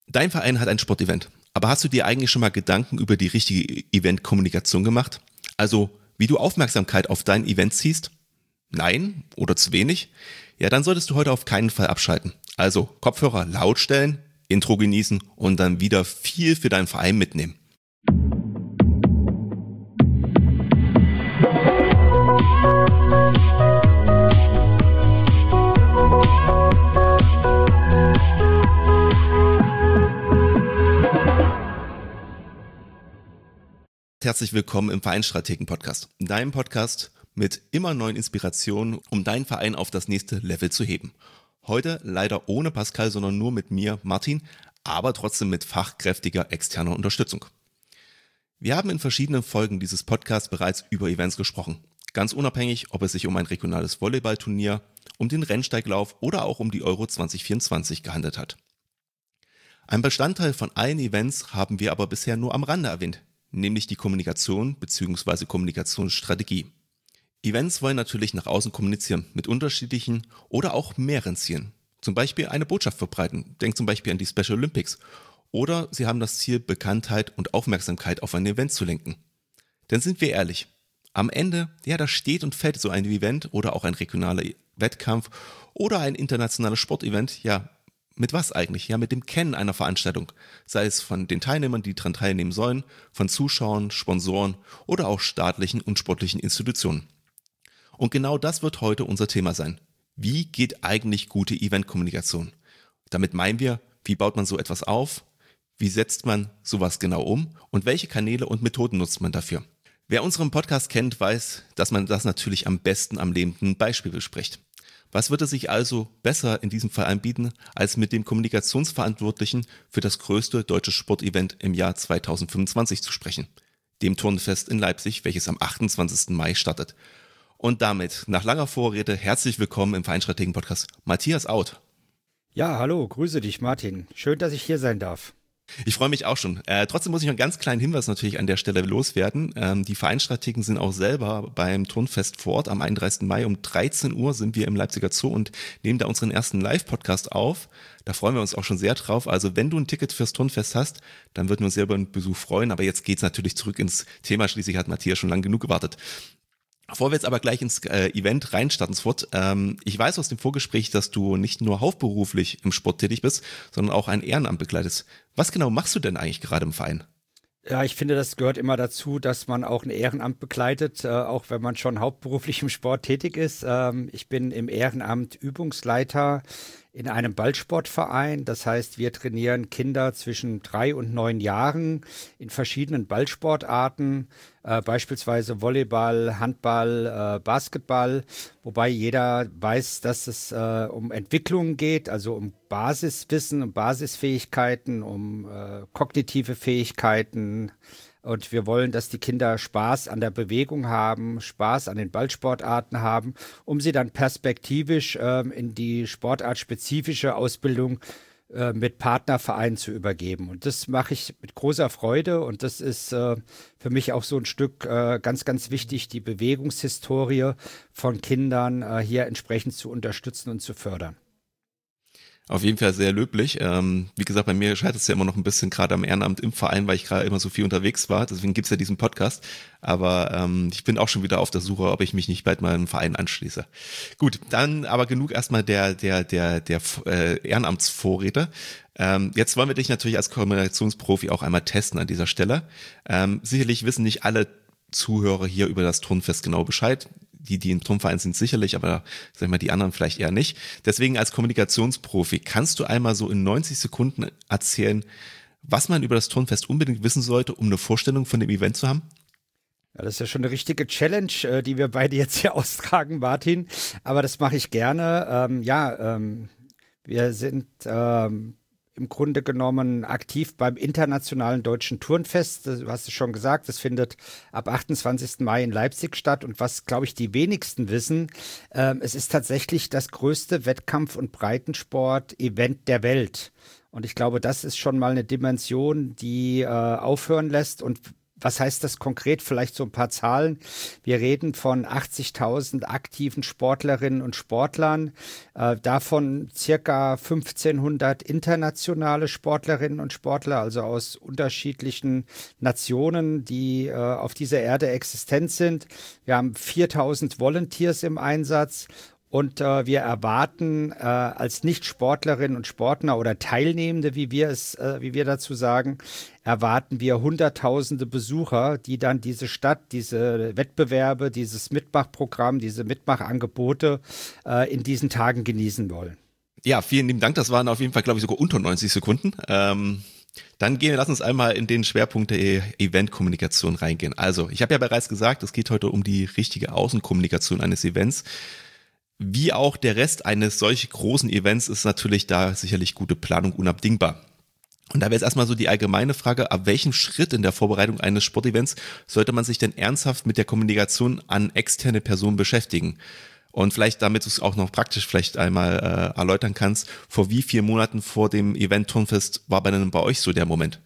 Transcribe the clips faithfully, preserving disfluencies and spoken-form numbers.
Dein Verein hat ein Sportevent, aber hast du dir eigentlich schon mal Gedanken über die richtige Eventkommunikation gemacht? Also, wie du Aufmerksamkeit auf dein Event ziehst? Nein oder zu wenig? Ja, dann solltest du heute auf keinen Fall abschalten. Also, Kopfhörer laut stellen, Intro genießen und dann wieder viel für deinen Verein mitnehmen. Herzlich willkommen im Vereinsstrategen-Podcast, deinem Podcast mit immer neuen Inspirationen, um deinen Verein auf das nächste Level zu heben. Heute leider ohne Pascal, sondern nur mit mir, Martin, aber trotzdem mit fachkräftiger externer Unterstützung. Wir haben in verschiedenen Folgen dieses Podcasts bereits über Events gesprochen. Ganz unabhängig, ob es sich um ein regionales Volleyballturnier, um den Rennsteiglauf oder auch um die Euro zwanzig vierundzwanzig gehandelt hat. Ein Bestandteil von allen Events haben wir aber bisher nur am Rande erwähnt, nämlich die Kommunikation bzw. Kommunikationsstrategie. Events wollen natürlich nach außen kommunizieren mit unterschiedlichen oder auch mehreren Zielen. Zum Beispiel eine Botschaft verbreiten, denk zum Beispiel an die Special Olympics. Oder sie haben das Ziel, Bekanntheit und Aufmerksamkeit auf ein Event zu lenken. Denn sind wir ehrlich, am Ende, ja, da steht und fällt so ein Event oder auch ein regionaler Wettkampf oder ein internationales Sportevent, ja, mit was eigentlich? Ja, mit dem Kennen einer Veranstaltung. Sei es von den Teilnehmern, die daran teilnehmen sollen, von Zuschauern, Sponsoren oder auch staatlichen und sportlichen Institutionen. Und genau das wird heute unser Thema sein. Wie geht eigentlich gute Eventkommunikation? Damit meinen wir, wie baut man so etwas auf? Wie setzt man sowas genau um? Und welche Kanäle und Methoden nutzt man dafür? Wer unseren Podcast kennt, weiß, dass man das natürlich am besten am lebenden Beispiel bespricht. Was würde sich also besser in diesem Fall anbieten, als mit dem Kommunikationsverantwortlichen für das größte deutsche Sportevent im Jahr zweitausendfünfundzwanzig zu sprechen, dem Turnfest in Leipzig, welches am achtundzwanzigsten Mai startet. Und damit, nach langer Vorrede, herzlich willkommen im Vereinsstrategen-Podcast Matthias Auth. Ja, hallo, grüße dich Martin. Schön, dass ich hier sein darf. Ich freue mich auch schon. Äh, trotzdem muss ich noch einen ganz kleinen Hinweis natürlich an der Stelle loswerden. Ähm, die Vereinsstrategen sind auch selber beim Turnfest vor Ort. Am einunddreißigsten Mai um dreizehn Uhr sind wir im Leipziger Zoo und nehmen da unseren ersten Live-Podcast auf. Da freuen wir uns auch schon sehr drauf. Also wenn du ein Ticket fürs Turnfest hast, dann würden wir uns sehr über einen Besuch freuen. Aber jetzt geht's natürlich zurück ins Thema. Schließlich hat Matthias schon lange genug gewartet. Bevor wir jetzt aber gleich ins äh, Event reinstarten, Swat, ähm, ich weiß aus dem Vorgespräch, dass du nicht nur hauptberuflich im Sport tätig bist, sondern auch ein Ehrenamt begleitest. Was genau machst du denn eigentlich gerade im Verein? Ja, ich finde, das gehört immer dazu, dass man auch ein Ehrenamt begleitet, äh, auch wenn man schon hauptberuflich im Sport tätig ist. Ähm, ich bin im Ehrenamt Übungsleiter in einem Ballsportverein. Das heißt, wir trainieren Kinder zwischen drei und neun Jahren in verschiedenen Ballsportarten, äh, beispielsweise Volleyball, Handball, äh, Basketball, wobei jeder weiß, dass es äh, um Entwicklung geht, also um Basiswissen, um Basisfähigkeiten, um äh, kognitive Fähigkeiten. Und wir wollen, dass die Kinder Spaß an der Bewegung haben, Spaß an den Ballsportarten haben, um sie dann perspektivisch äh, in die sportartspezifische Ausbildung äh, mit Partnervereinen zu übergeben. Und das mache ich mit großer Freude. Und das ist äh, für mich auch so ein Stück äh, ganz, ganz wichtig, die Bewegungshistorie von Kindern äh, hier entsprechend zu unterstützen und zu fördern. Auf jeden Fall sehr löblich. Ähm, wie gesagt, bei mir scheitert es ja immer noch ein bisschen gerade am Ehrenamt im Verein, weil ich gerade immer so viel unterwegs war. Deswegen gibt's ja diesen Podcast. Aber ähm, ich bin auch schon wieder auf der Suche, ob ich mich nicht bald mal im Verein anschließe. Gut, dann aber genug erstmal der der der der äh, Ehrenamtsvorrede. Ähm, jetzt wollen wir dich natürlich als Kommunikationsprofi auch einmal testen an dieser Stelle. Ähm, sicherlich wissen nicht alle Zuhörer hier über das Turnfest genau Bescheid. Die, die im Turnverein sind sicherlich, aber sag ich mal, die anderen vielleicht eher nicht. Deswegen als Kommunikationsprofi, kannst du einmal so in neunzig Sekunden erzählen, was man über das Turnfest unbedingt wissen sollte, um eine Vorstellung von dem Event zu haben? Ja, das ist ja schon eine richtige Challenge, die wir beide jetzt hier austragen, Martin. Aber das mache ich gerne. Ähm, ja, ähm, wir sind ähm, im Grunde genommen aktiv beim Internationalen Deutschen Turnfest. Du hast es schon gesagt, das findet ab achtundzwanzigsten Mai in Leipzig statt. Und was, glaube ich, die wenigsten wissen, äh, es ist tatsächlich das größte Wettkampf- und Breitensport-Event der Welt. Und ich glaube, das ist schon mal eine Dimension, die äh, aufhören lässt. Und Was heißt das konkret? Vielleicht so ein paar Zahlen. Wir reden von achtzigtausend aktiven Sportlerinnen und Sportlern, äh, davon circa fünfzehnhundert internationale Sportlerinnen und Sportler, also aus unterschiedlichen Nationen, die äh, auf dieser Erde existent sind. Wir haben viertausend Volunteers im Einsatz. Und äh, wir erwarten äh, als Nicht-Sportlerinnen und Sportler oder Teilnehmende, wie wir es, äh, wie wir dazu sagen, erwarten wir hunderttausende Besucher, die dann diese Stadt, diese Wettbewerbe, dieses Mitmachprogramm, diese Mitmachangebote äh, in diesen Tagen genießen wollen. Ja, vielen lieben Dank. Das waren auf jeden Fall, glaube ich, sogar unter neunzig Sekunden. Ähm Dann gehen wir, lass uns einmal in den Schwerpunkt der Eventkommunikation reingehen. Also, ich habe ja bereits gesagt, es geht heute um die richtige Außenkommunikation eines Events. Wie auch der Rest eines solch großen Events ist natürlich da sicherlich gute Planung unabdingbar. Und da wäre jetzt erstmal so die allgemeine Frage, ab welchem Schritt in der Vorbereitung eines Sportevents sollte man sich denn ernsthaft mit der Kommunikation an externe Personen beschäftigen? Und vielleicht, damit du es auch noch praktisch vielleicht einmal äh, erläutern kannst, vor wie vielen Monaten vor dem Event Turnfest war bei, bei euch so der Moment?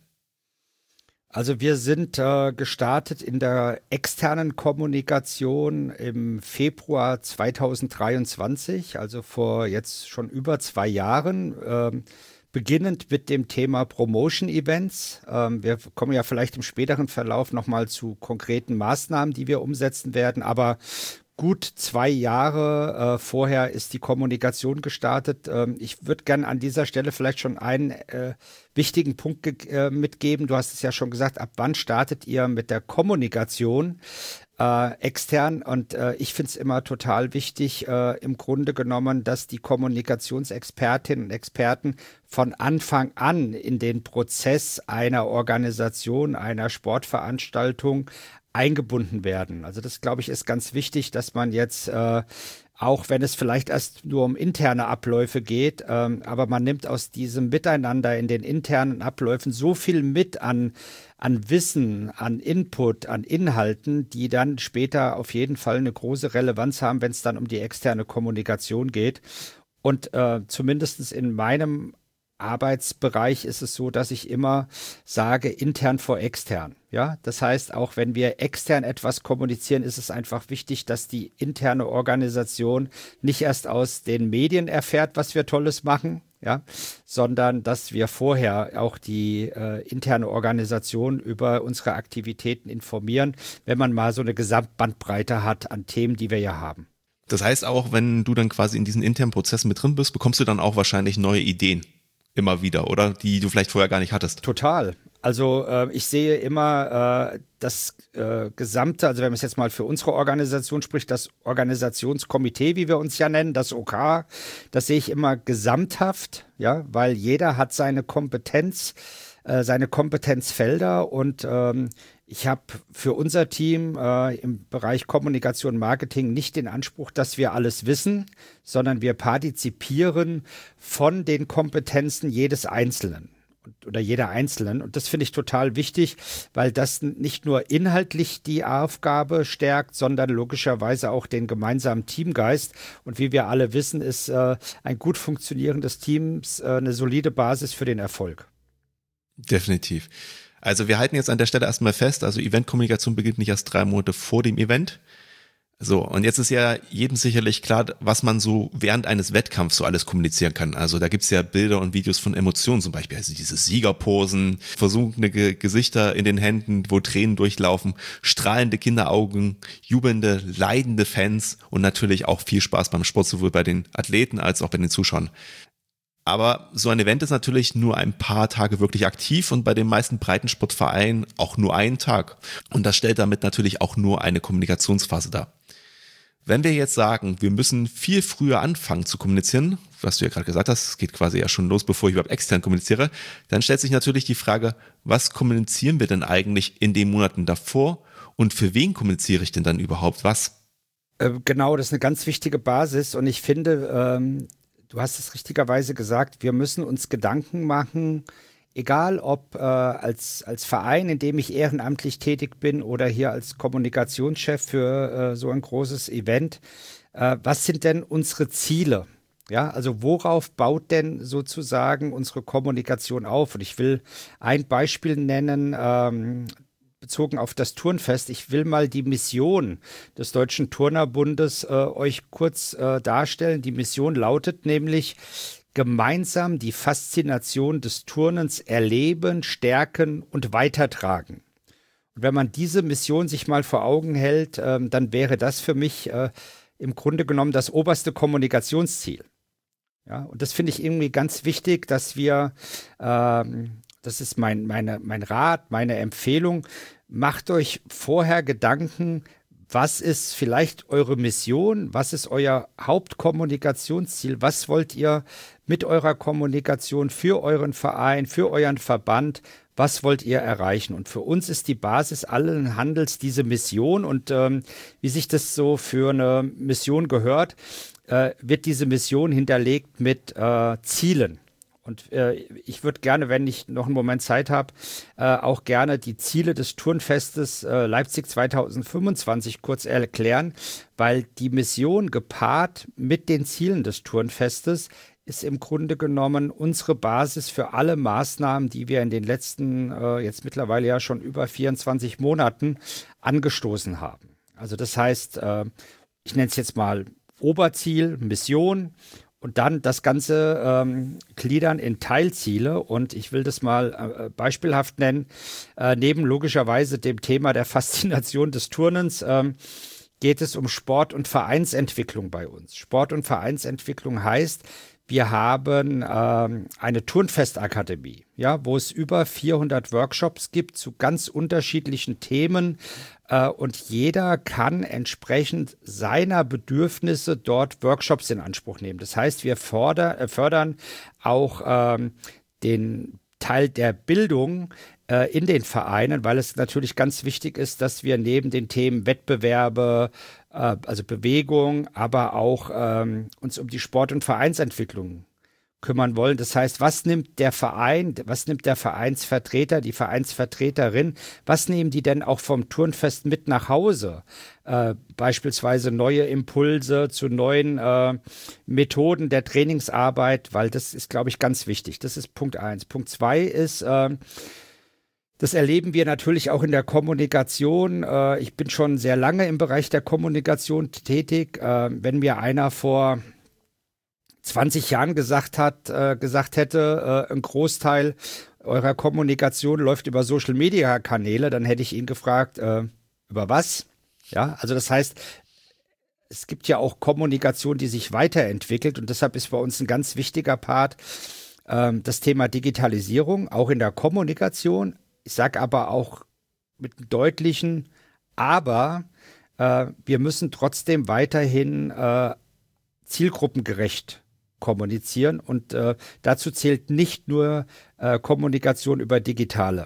Also wir sind äh, gestartet in der externen Kommunikation im Februar zweitausenddreiundzwanzig, also vor jetzt schon über zwei Jahren, ähm, beginnend mit dem Thema Promotion-Events. Ähm, wir kommen ja vielleicht im späteren Verlauf nochmal zu konkreten Maßnahmen, die wir umsetzen werden, aber gut zwei Jahre äh, vorher ist die Kommunikation gestartet. Ähm, ich würde gerne an dieser Stelle vielleicht schon einen äh, wichtigen Punkt ge- äh, mitgeben. Du hast es ja schon gesagt, ab wann startet ihr mit der Kommunikation äh, extern? Und äh, ich finde es immer total wichtig, äh, im Grunde genommen, dass die Kommunikationsexpertinnen und Experten von Anfang an in den Prozess einer Organisation, einer Sportveranstaltung eingebunden werden. Also das, glaube ich, ist ganz wichtig, dass man jetzt, äh, auch wenn es vielleicht erst nur um interne Abläufe geht, ähm, aber man nimmt aus diesem Miteinander in den internen Abläufen so viel mit an, an Wissen, an Input, an Inhalten, die dann später auf jeden Fall eine große Relevanz haben, wenn es dann um die externe Kommunikation geht. Und äh, zumindest in meinem Arbeitsbereich ist es so, dass ich immer sage, intern vor extern. Ja, das heißt, auch wenn wir extern etwas kommunizieren, ist es einfach wichtig, dass die interne Organisation nicht erst aus den Medien erfährt, was wir Tolles machen, ja, sondern dass wir vorher auch die äh, interne Organisation über unsere Aktivitäten informieren, wenn man mal so eine Gesamtbandbreite hat an Themen, die wir ja haben. Das heißt auch, wenn du dann quasi in diesen internen Prozessen mit drin bist, bekommst du dann auch wahrscheinlich neue Ideen. Immer wieder, oder? Die du vielleicht vorher gar nicht hattest. Total. Also äh, ich sehe immer äh, das äh, gesamte, also wenn man es jetzt mal für unsere Organisation spricht, das Organisationskomitee, wie wir uns ja nennen, das O K, das sehe ich immer gesamthaft, ja, weil jeder hat seine Kompetenz, äh, seine Kompetenzfelder und ähm, ich habe für unser Team äh, im Bereich Kommunikation und Marketing nicht den Anspruch, dass wir alles wissen, sondern wir partizipieren von den Kompetenzen jedes Einzelnen oder jeder Einzelnen. Und das finde ich total wichtig, weil das nicht nur inhaltlich die Aufgabe stärkt, sondern logischerweise auch den gemeinsamen Teamgeist. Und wie wir alle wissen, ist äh, ein gut funktionierendes Team äh, eine solide Basis für den Erfolg. Definitiv. Also wir halten jetzt an der Stelle erstmal fest, also Eventkommunikation beginnt nicht erst drei Monate vor dem Event. So, und jetzt ist ja jedem sicherlich klar, was man so während eines Wettkampfs so alles kommunizieren kann. Also da gibt's ja Bilder und Videos von Emotionen zum Beispiel, also diese Siegerposen, versunkene Ge- Gesichter in den Händen, wo Tränen durchlaufen, strahlende Kinderaugen, jubelnde, leidende Fans und natürlich auch viel Spaß beim Sport, sowohl bei den Athleten als auch bei den Zuschauern. Aber so ein Event ist natürlich nur ein paar Tage wirklich aktiv und bei den meisten Breitensportvereinen auch nur einen Tag. Und das stellt damit natürlich auch nur eine Kommunikationsphase dar. Wenn wir jetzt sagen, wir müssen viel früher anfangen zu kommunizieren, was du ja gerade gesagt hast, es geht quasi ja schon los, bevor ich überhaupt extern kommuniziere, dann stellt sich natürlich die Frage, was kommunizieren wir denn eigentlich in den Monaten davor und für wen kommuniziere ich denn dann überhaupt was? Äh, genau, das ist eine ganz wichtige Basis und ich finde, ähm, du hast es richtigerweise gesagt, wir müssen uns Gedanken machen, egal ob äh, als, als Verein, in dem ich ehrenamtlich tätig bin oder hier als Kommunikationschef für äh, so ein großes Event, äh, was sind denn unsere Ziele? Ja, also worauf baut denn sozusagen unsere Kommunikation auf? Und ich will ein Beispiel nennen, ähm, bezogen auf das Turnfest. Ich will mal die Mission des Deutschen Turnerbundes äh, euch kurz äh, darstellen. Die Mission lautet nämlich: gemeinsam die Faszination des Turnens erleben, stärken und weitertragen. Und wenn man diese Mission sich mal vor Augen hält, äh, dann wäre das für mich äh, im Grunde genommen das oberste Kommunikationsziel. Ja, und das finde ich irgendwie ganz wichtig, dass wir, ähm, das ist mein, meine, mein Rat, meine Empfehlung, macht euch vorher Gedanken, was ist vielleicht eure Mission, was ist euer Hauptkommunikationsziel, was wollt ihr mit eurer Kommunikation für euren Verein, für euren Verband, was wollt ihr erreichen? Und für uns ist die Basis allen Handels diese Mission, und ähm, wie sich das so für eine Mission gehört, äh, wird diese Mission hinterlegt mit äh, Zielen. Und äh, ich würde gerne, wenn ich noch einen Moment Zeit habe, äh, auch gerne die Ziele des Turnfestes äh, Leipzig zwanzig fünfundzwanzig kurz erklären, weil die Mission gepaart mit den Zielen des Turnfestes ist im Grunde genommen unsere Basis für alle Maßnahmen, die wir in den letzten, äh, jetzt mittlerweile ja schon über vierundzwanzig Monaten angestoßen haben. Also das heißt, äh, ich nenne es jetzt mal Oberziel, Mission, und dann das Ganze ähm, gliedern in Teilziele. Und ich will das mal äh, beispielhaft nennen. Äh, neben logischerweise dem Thema der Faszination des Turnens ähm, geht es um Sport- und Vereinsentwicklung bei uns. Sport- und Vereinsentwicklung heißt, wir haben ähm, eine Turnfestakademie, ja, wo es über vierhundert Workshops gibt zu ganz unterschiedlichen Themen, äh, und jeder kann entsprechend seiner Bedürfnisse dort Workshops in Anspruch nehmen. Das heißt, wir forder, äh, fördern auch ähm, den Teil der Bildung äh, in den Vereinen, weil es natürlich ganz wichtig ist, dass wir neben den Themen Wettbewerbe, äh, also Bewegung, aber auch ähm, uns um die Sport- und Vereinsentwicklung kümmern wollen. Das heißt, was nimmt der Verein, was nimmt der Vereinsvertreter, die Vereinsvertreterin, was nehmen die denn auch vom Turnfest mit nach Hause? Äh, beispielsweise neue Impulse zu neuen äh, Methoden der Trainingsarbeit, weil das ist, glaube ich, ganz wichtig. Das ist Punkt eins. Punkt zwei ist, äh, das erleben wir natürlich auch in der Kommunikation. Äh, ich bin schon sehr lange im Bereich der Kommunikation tätig. Äh, wenn mir einer vor zwanzig Jahren gesagt hat, äh, gesagt hätte, äh, ein Großteil eurer Kommunikation läuft über Social-Media-Kanäle, dann hätte ich ihn gefragt, äh, über was? Ja, also das heißt, es gibt ja auch Kommunikation, die sich weiterentwickelt, und deshalb ist bei uns ein ganz wichtiger Part ähm, das Thema Digitalisierung, auch in der Kommunikation. Ich sage aber auch mit einem deutlichen Aber, äh, wir müssen trotzdem weiterhin äh, zielgruppengerecht kommunizieren, und äh, dazu zählt nicht nur äh, Kommunikation über digitale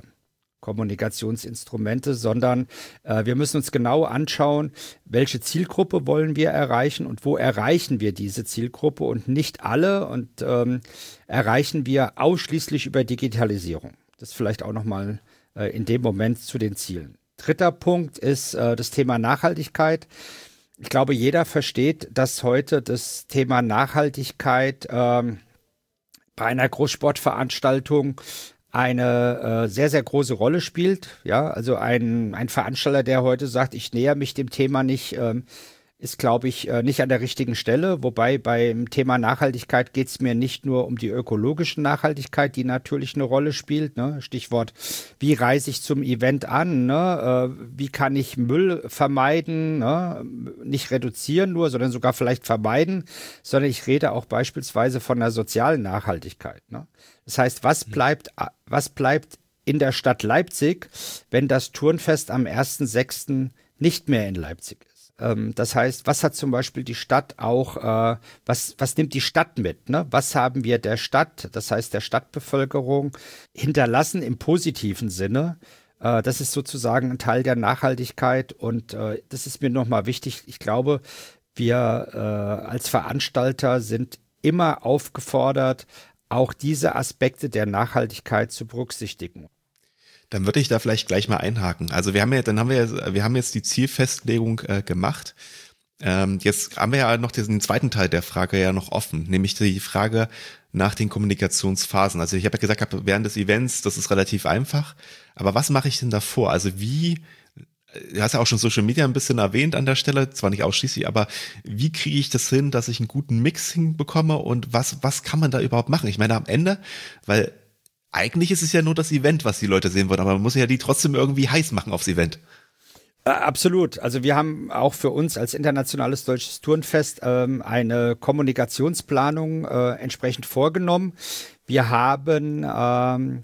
Kommunikationsinstrumente, sondern äh, wir müssen uns genau anschauen, welche Zielgruppe wollen wir erreichen und wo erreichen wir diese Zielgruppe, und nicht alle, und ähm, erreichen wir ausschließlich über Digitalisierung. Das vielleicht auch nochmal äh, in dem Moment zu den Zielen. Dritter Punkt ist äh, das Thema Nachhaltigkeit. Ich glaube, jeder versteht, dass heute das Thema Nachhaltigkeit ähm, bei einer Großsportveranstaltung eine äh, sehr, sehr große Rolle spielt. Ja, also ein, ein Veranstalter, der heute sagt, ich näher mich dem Thema nicht, ähm, ist, glaube ich, äh, nicht an der richtigen Stelle. Wobei beim Thema Nachhaltigkeit geht es mir nicht nur um die ökologische Nachhaltigkeit, die natürlich eine Rolle spielt. Ne? Stichwort, wie reise ich zum Event an? Ne? Äh, wie kann ich Müll vermeiden? Ne? Nicht reduzieren nur, sondern sogar vielleicht vermeiden. Sondern ich rede auch beispielsweise von der sozialen Nachhaltigkeit. Ne? Das heißt, was bleibt, was bleibt in der Stadt Leipzig, wenn das Turnfest am ersten sechsten nicht mehr in Leipzig ist? Das heißt, was hat zum Beispiel die Stadt auch, äh, was, was nimmt die Stadt mit? Ne? Was haben wir der Stadt, das heißt der Stadtbevölkerung, hinterlassen im positiven Sinne? Äh, das ist sozusagen ein Teil der Nachhaltigkeit, und äh, das ist mir nochmal wichtig. Ich glaube, wir äh, als Veranstalter sind immer aufgefordert, auch diese Aspekte der Nachhaltigkeit zu berücksichtigen. Dann würde ich da vielleicht gleich mal einhaken. Also wir haben ja, dann haben wir ja, wir haben jetzt die Zielfestlegung äh, gemacht. Ähm, jetzt haben wir ja noch diesen zweiten Teil der Frage ja noch offen, nämlich die Frage nach den Kommunikationsphasen. Also ich habe ja gesagt, während des Events, das ist relativ einfach, aber was mache ich denn davor? Also wie, du hast ja auch schon Social Media ein bisschen erwähnt an der Stelle, zwar nicht ausschließlich, aber wie kriege ich das hin, dass ich einen guten Mix hinbekomme und was, was kann man da überhaupt machen? Ich meine, am Ende, weil eigentlich ist es ja nur das Event, was die Leute sehen wollen, aber man muss ja die trotzdem irgendwie heiß machen aufs Event. Äh, Absolut. Also wir haben auch für uns als internationales deutsches Turnfest ähm, eine Kommunikationsplanung äh, entsprechend vorgenommen. Wir haben, ähm,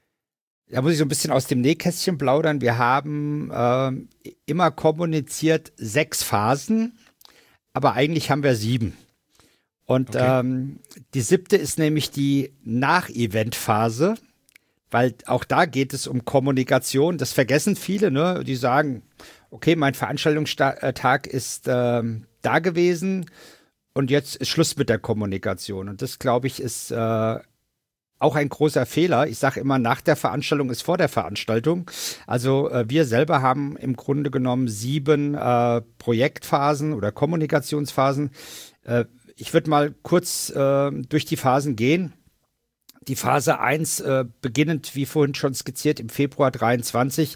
da muss ich so ein bisschen aus dem Nähkästchen plaudern, wir haben ähm, immer kommuniziert sechs Phasen, aber eigentlich haben wir sieben. Und Okay. ähm, die siebte ist nämlich die Nach-Event-Phase. Weil auch da geht es um Kommunikation. Das vergessen viele, ne? Die sagen, okay, mein Veranstaltungstag ist ähm, da gewesen und jetzt ist Schluss mit der Kommunikation. Und das, glaube ich, ist äh, auch ein großer Fehler. Ich sage immer, nach der Veranstaltung ist vor der Veranstaltung. Also äh, wir selber haben im Grunde genommen sieben äh, Projektphasen oder Kommunikationsphasen. Äh, ich würde mal kurz äh, durch die Phasen gehen. Die Phase eins, äh, beginnend, wie vorhin schon skizziert, im Februar dreiundzwanzig,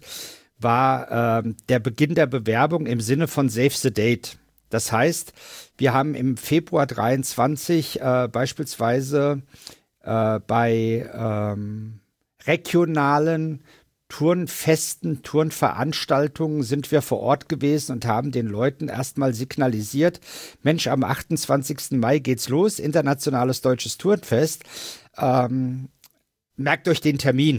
war äh, der Beginn der Bewerbung im Sinne von Save the Date. Das heißt, wir haben im Februar dreiundzwanzig äh, beispielsweise äh, bei ähm, regionalen Turnfesten, Turnveranstaltungen sind wir vor Ort gewesen und haben den Leuten erstmal signalisiert, Mensch, am achtundzwanzigsten Mai geht's los, internationales deutsches Turnfest. Ähm, merkt euch den Termin.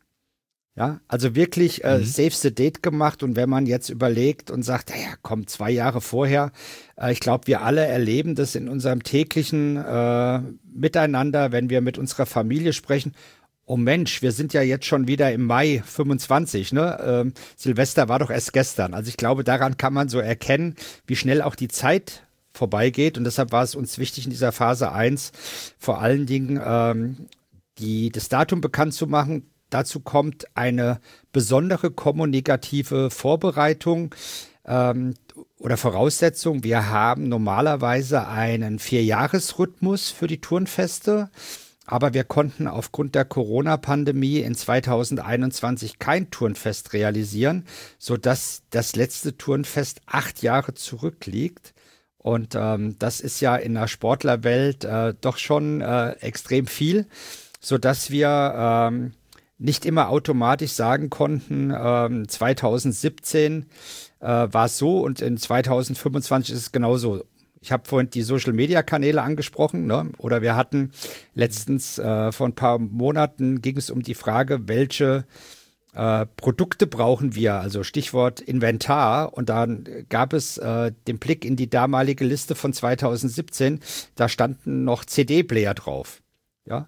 Ja, also wirklich äh, Mhm. Save the Date gemacht. Und wenn man jetzt überlegt und sagt, ja, komm, zwei Jahre vorher, äh, ich glaube, wir alle erleben das in unserem täglichen äh, Miteinander, wenn wir mit unserer Familie sprechen. Oh Mensch, wir sind ja jetzt schon wieder im Mai fünfundzwanzig, ne? Ähm, Silvester war doch erst gestern. Also ich glaube, daran kann man so erkennen, wie schnell auch die Zeit vorbeigeht. Und deshalb war es uns wichtig in dieser Phase eins vor allen Dingen ähm, die, das Datum bekannt zu machen. Dazu kommt eine besondere kommunikative Vorbereitung ähm, oder Voraussetzung. Wir haben normalerweise einen Vierjahresrhythmus für die Turnfeste. Aber wir konnten aufgrund der Corona-Pandemie in zweitausendeinundzwanzig kein Turnfest realisieren, sodass das letzte Turnfest acht Jahre zurückliegt. Und ähm, das ist ja in der Sportlerwelt äh, doch schon äh, extrem viel, sodass wir ähm, nicht immer automatisch sagen konnten, ähm, zweitausendsiebzehn äh, war es so und in zweitausendfünfundzwanzig ist es genauso. Ich habe vorhin die Social-Media-Kanäle angesprochen, ne? Oder wir hatten letztens äh, vor ein paar Monaten ging es um die Frage, welche äh, Produkte brauchen wir, also Stichwort Inventar. Und dann gab es äh, den Blick in die damalige Liste von zweitausendsiebzehn, da standen noch C D-Player drauf. Ja.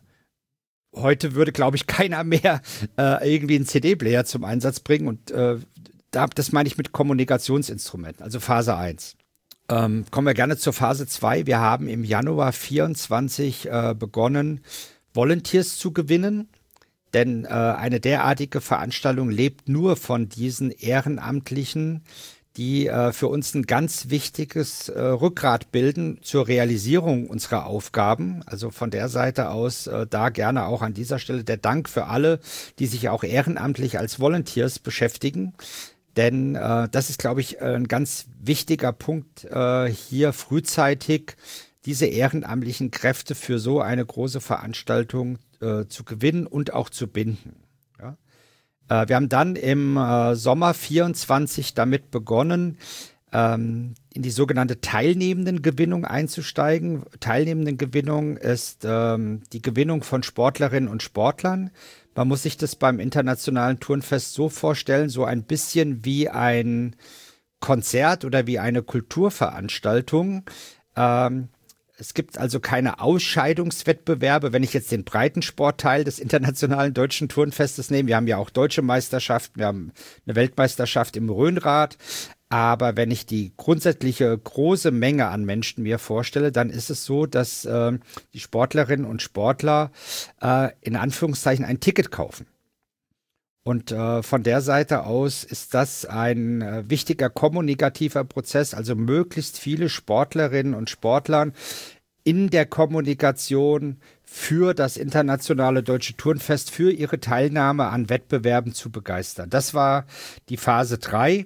Heute würde, glaube ich, keiner mehr äh, irgendwie einen C D-Player zum Einsatz bringen. Und äh, da, das meine ich mit Kommunikationsinstrumenten, also Phase eins. Ähm, kommen wir gerne zur Phase zwei. Wir haben im Januar vierundzwanzig äh, begonnen, Volunteers zu gewinnen, denn äh, eine derartige Veranstaltung lebt nur von diesen Ehrenamtlichen, die äh, für uns ein ganz wichtiges äh, Rückgrat bilden zur Realisierung unserer Aufgaben. Also von der Seite aus äh, da gerne auch an dieser Stelle der Dank für alle, die sich auch ehrenamtlich als Volunteers beschäftigen. Denn äh, das ist, glaube ich, ein ganz wichtiger Punkt, äh, hier frühzeitig diese ehrenamtlichen Kräfte für so eine große Veranstaltung äh, zu gewinnen und auch zu binden. Ja? Äh, wir haben dann im äh, Sommer vierundzwanzig damit begonnen, ähm, in die sogenannte Teilnehmendengewinnung einzusteigen. Teilnehmendengewinnung ist ähm, die Gewinnung von Sportlerinnen und Sportlern. Man muss sich das beim Internationalen Turnfest so vorstellen, so ein bisschen wie ein Konzert oder wie eine Kulturveranstaltung. Ähm, es gibt also keine Ausscheidungswettbewerbe, wenn ich jetzt den Breitensportteil des Internationalen Deutschen Turnfestes nehme. Wir haben ja auch deutsche Meisterschaften, wir haben eine Weltmeisterschaft im Rhönrad. Aber wenn ich die grundsätzliche große Menge an Menschen mir vorstelle, dann ist es so, dass äh, die Sportlerinnen und Sportler äh, in Anführungszeichen ein Ticket kaufen. Und äh, von der Seite aus ist das ein äh, wichtiger kommunikativer Prozess, also möglichst viele Sportlerinnen und Sportlern in der Kommunikation für das internationale Deutsche Turnfest, für ihre Teilnahme an Wettbewerben zu begeistern. Das war die Phase drei.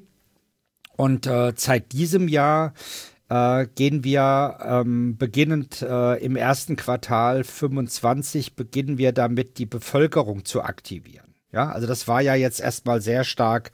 Und äh, seit diesem Jahr äh, gehen wir ähm, beginnend äh, im ersten Quartal fünfundzwanzig, beginnen wir damit, die Bevölkerung zu aktivieren. Ja, also das war ja jetzt erstmal sehr stark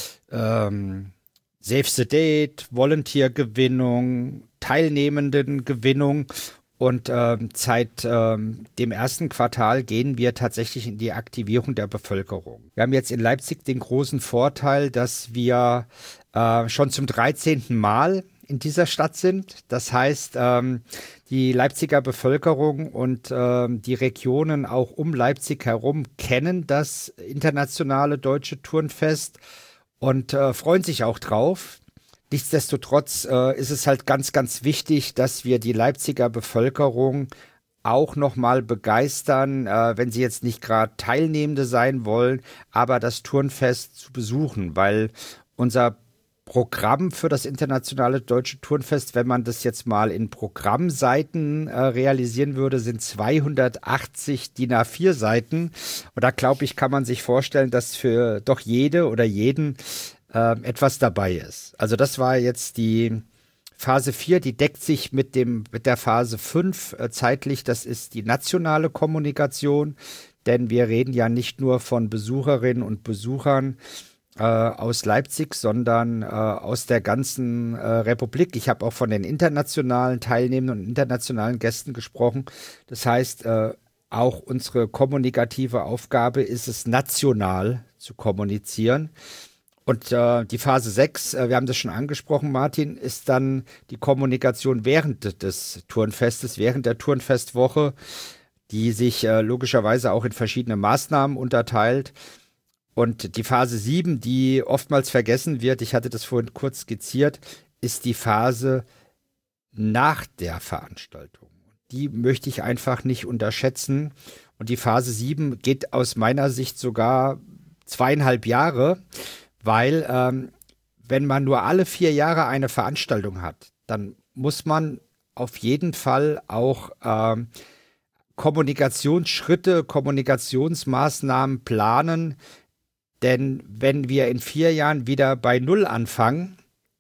ähm, Save the Date, Volunteer-Gewinnung, Teilnehmenden-Gewinnung. Und ähm, seit ähm, dem ersten Quartal gehen wir tatsächlich in die Aktivierung der Bevölkerung. Wir haben jetzt in Leipzig den großen Vorteil, dass wir äh, schon zum dreizehnten Mal in dieser Stadt sind. Das heißt, ähm, die Leipziger Bevölkerung und ähm, die Regionen auch um Leipzig herum kennen das internationale Deutsche Turnfest und äh, freuen sich auch drauf. Nichtsdestotrotz äh, ist es halt ganz, ganz wichtig, dass wir die Leipziger Bevölkerung auch nochmal begeistern, äh, wenn sie jetzt nicht gerade Teilnehmende sein wollen, aber das Turnfest zu besuchen, weil unser Programm für das internationale Deutsche Turnfest, wenn man das jetzt mal in Programmseiten äh, realisieren würde, sind zweihundertachtzig D I N A vier Seiten. Und da glaube ich, kann man sich vorstellen, dass für doch jede oder jeden äh, etwas dabei ist. Also das war jetzt die Phase vier, die deckt sich mit dem mit der Phase fünf äh, zeitlich. Das ist die nationale Kommunikation, denn wir reden ja nicht nur von Besucherinnen und Besuchern äh, aus Leipzig, sondern äh, aus der ganzen äh, Republik. Ich habe auch von den internationalen Teilnehmenden und internationalen Gästen gesprochen. Das heißt, äh, auch unsere kommunikative Aufgabe ist es, national zu kommunizieren. Und äh, die Phase sechs, äh, wir haben das schon angesprochen, Martin, ist dann die Kommunikation während des Turnfestes, während der Turnfestwoche, die sich äh, logischerweise auch in verschiedene Maßnahmen unterteilt. Und die Phase sieben, die oftmals vergessen wird, ich hatte das vorhin kurz skizziert, ist die Phase nach der Veranstaltung. Die möchte ich einfach nicht unterschätzen. Und die Phase sieben geht aus meiner Sicht sogar zweieinhalb Jahre. Weil ähm, wenn man nur alle vier Jahre eine Veranstaltung hat, dann muss man auf jeden Fall auch ähm, Kommunikationsschritte, Kommunikationsmaßnahmen planen. Denn wenn wir in vier Jahren wieder bei Null anfangen,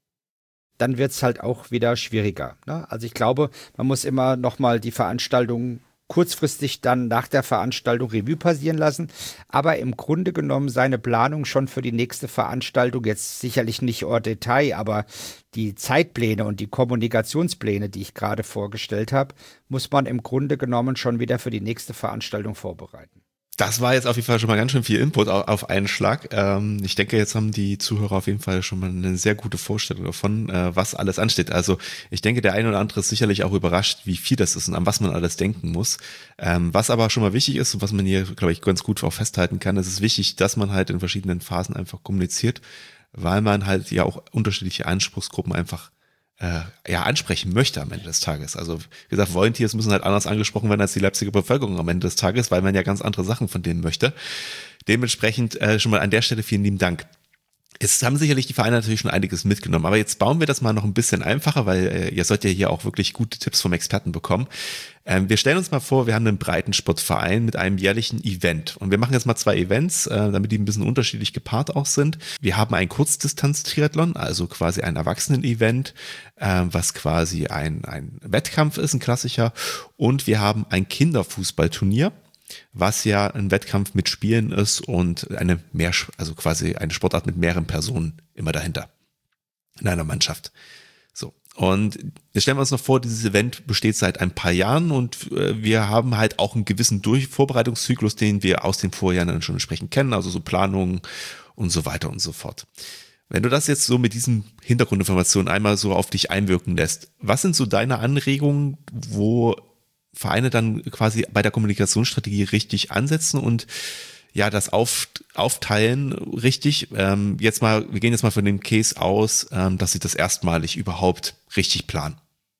dann wird es halt auch wieder schwieriger. Ne? Also ich glaube, man muss immer nochmal die Veranstaltung kurzfristig dann nach der Veranstaltung Revue passieren lassen, aber im Grunde genommen seine Planung schon für die nächste Veranstaltung, jetzt sicherlich nicht en Detail, aber die Zeitpläne und die Kommunikationspläne, die ich gerade vorgestellt habe, muss man im Grunde genommen schon wieder für die nächste Veranstaltung vorbereiten. Das war jetzt auf jeden Fall schon mal ganz schön viel Input auf einen Schlag. Ähm, ich denke, jetzt haben die Zuhörer auf jeden Fall schon mal eine sehr gute Vorstellung davon, äh, was alles ansteht. Also ich denke, der eine oder andere ist sicherlich auch überrascht, wie viel das ist und an was man alles denken muss. Ähm, was aber schon mal wichtig ist und was man hier, glaube ich, ganz gut auch festhalten kann, ist es wichtig, dass man halt in verschiedenen Phasen einfach kommuniziert, weil man halt ja auch unterschiedliche Anspruchsgruppen einfach Äh, ja, ansprechen möchte am Ende des Tages. Also wie gesagt, Volunteers müssen halt anders angesprochen werden als die Leipziger Bevölkerung am Ende des Tages, weil man ja ganz andere Sachen von denen möchte. Dementsprechend äh, schon mal an der Stelle vielen lieben Dank. Es haben sicherlich die Vereine natürlich schon einiges mitgenommen, aber jetzt bauen wir das mal noch ein bisschen einfacher, weil äh, ihr sollt ja hier auch wirklich gute Tipps vom Experten bekommen. Ähm, wir stellen uns mal vor, wir haben einen Breitensportverein mit einem jährlichen Event und wir machen jetzt mal zwei Events, äh, damit die ein bisschen unterschiedlich gepaart auch sind. Wir haben ein Kurzdistanz-Triathlon, also quasi ein Erwachsenen-Event, äh, was quasi ein, ein Wettkampf ist, ein klassischer, und wir haben ein Kinderfußballturnier, was ja ein Wettkampf mit Spielen ist und eine mehr, also quasi eine Sportart mit mehreren Personen immer dahinter in einer Mannschaft. So. Und jetzt stellen wir uns noch vor, dieses Event besteht seit ein paar Jahren und wir haben halt auch einen gewissen Durch- Vorbereitungszyklus, den wir aus den Vorjahren dann schon entsprechend kennen, also so Planungen und so weiter und so fort. Wenn du das jetzt so mit diesen Hintergrundinformationen einmal so auf dich einwirken lässt, was sind so deine Anregungen, wo Vereine dann quasi bei der Kommunikationsstrategie richtig ansetzen und ja, das auf, aufteilen richtig. Ähm, jetzt mal, wir gehen jetzt mal von dem Case aus, ähm, dass sie das erstmalig überhaupt richtig planen.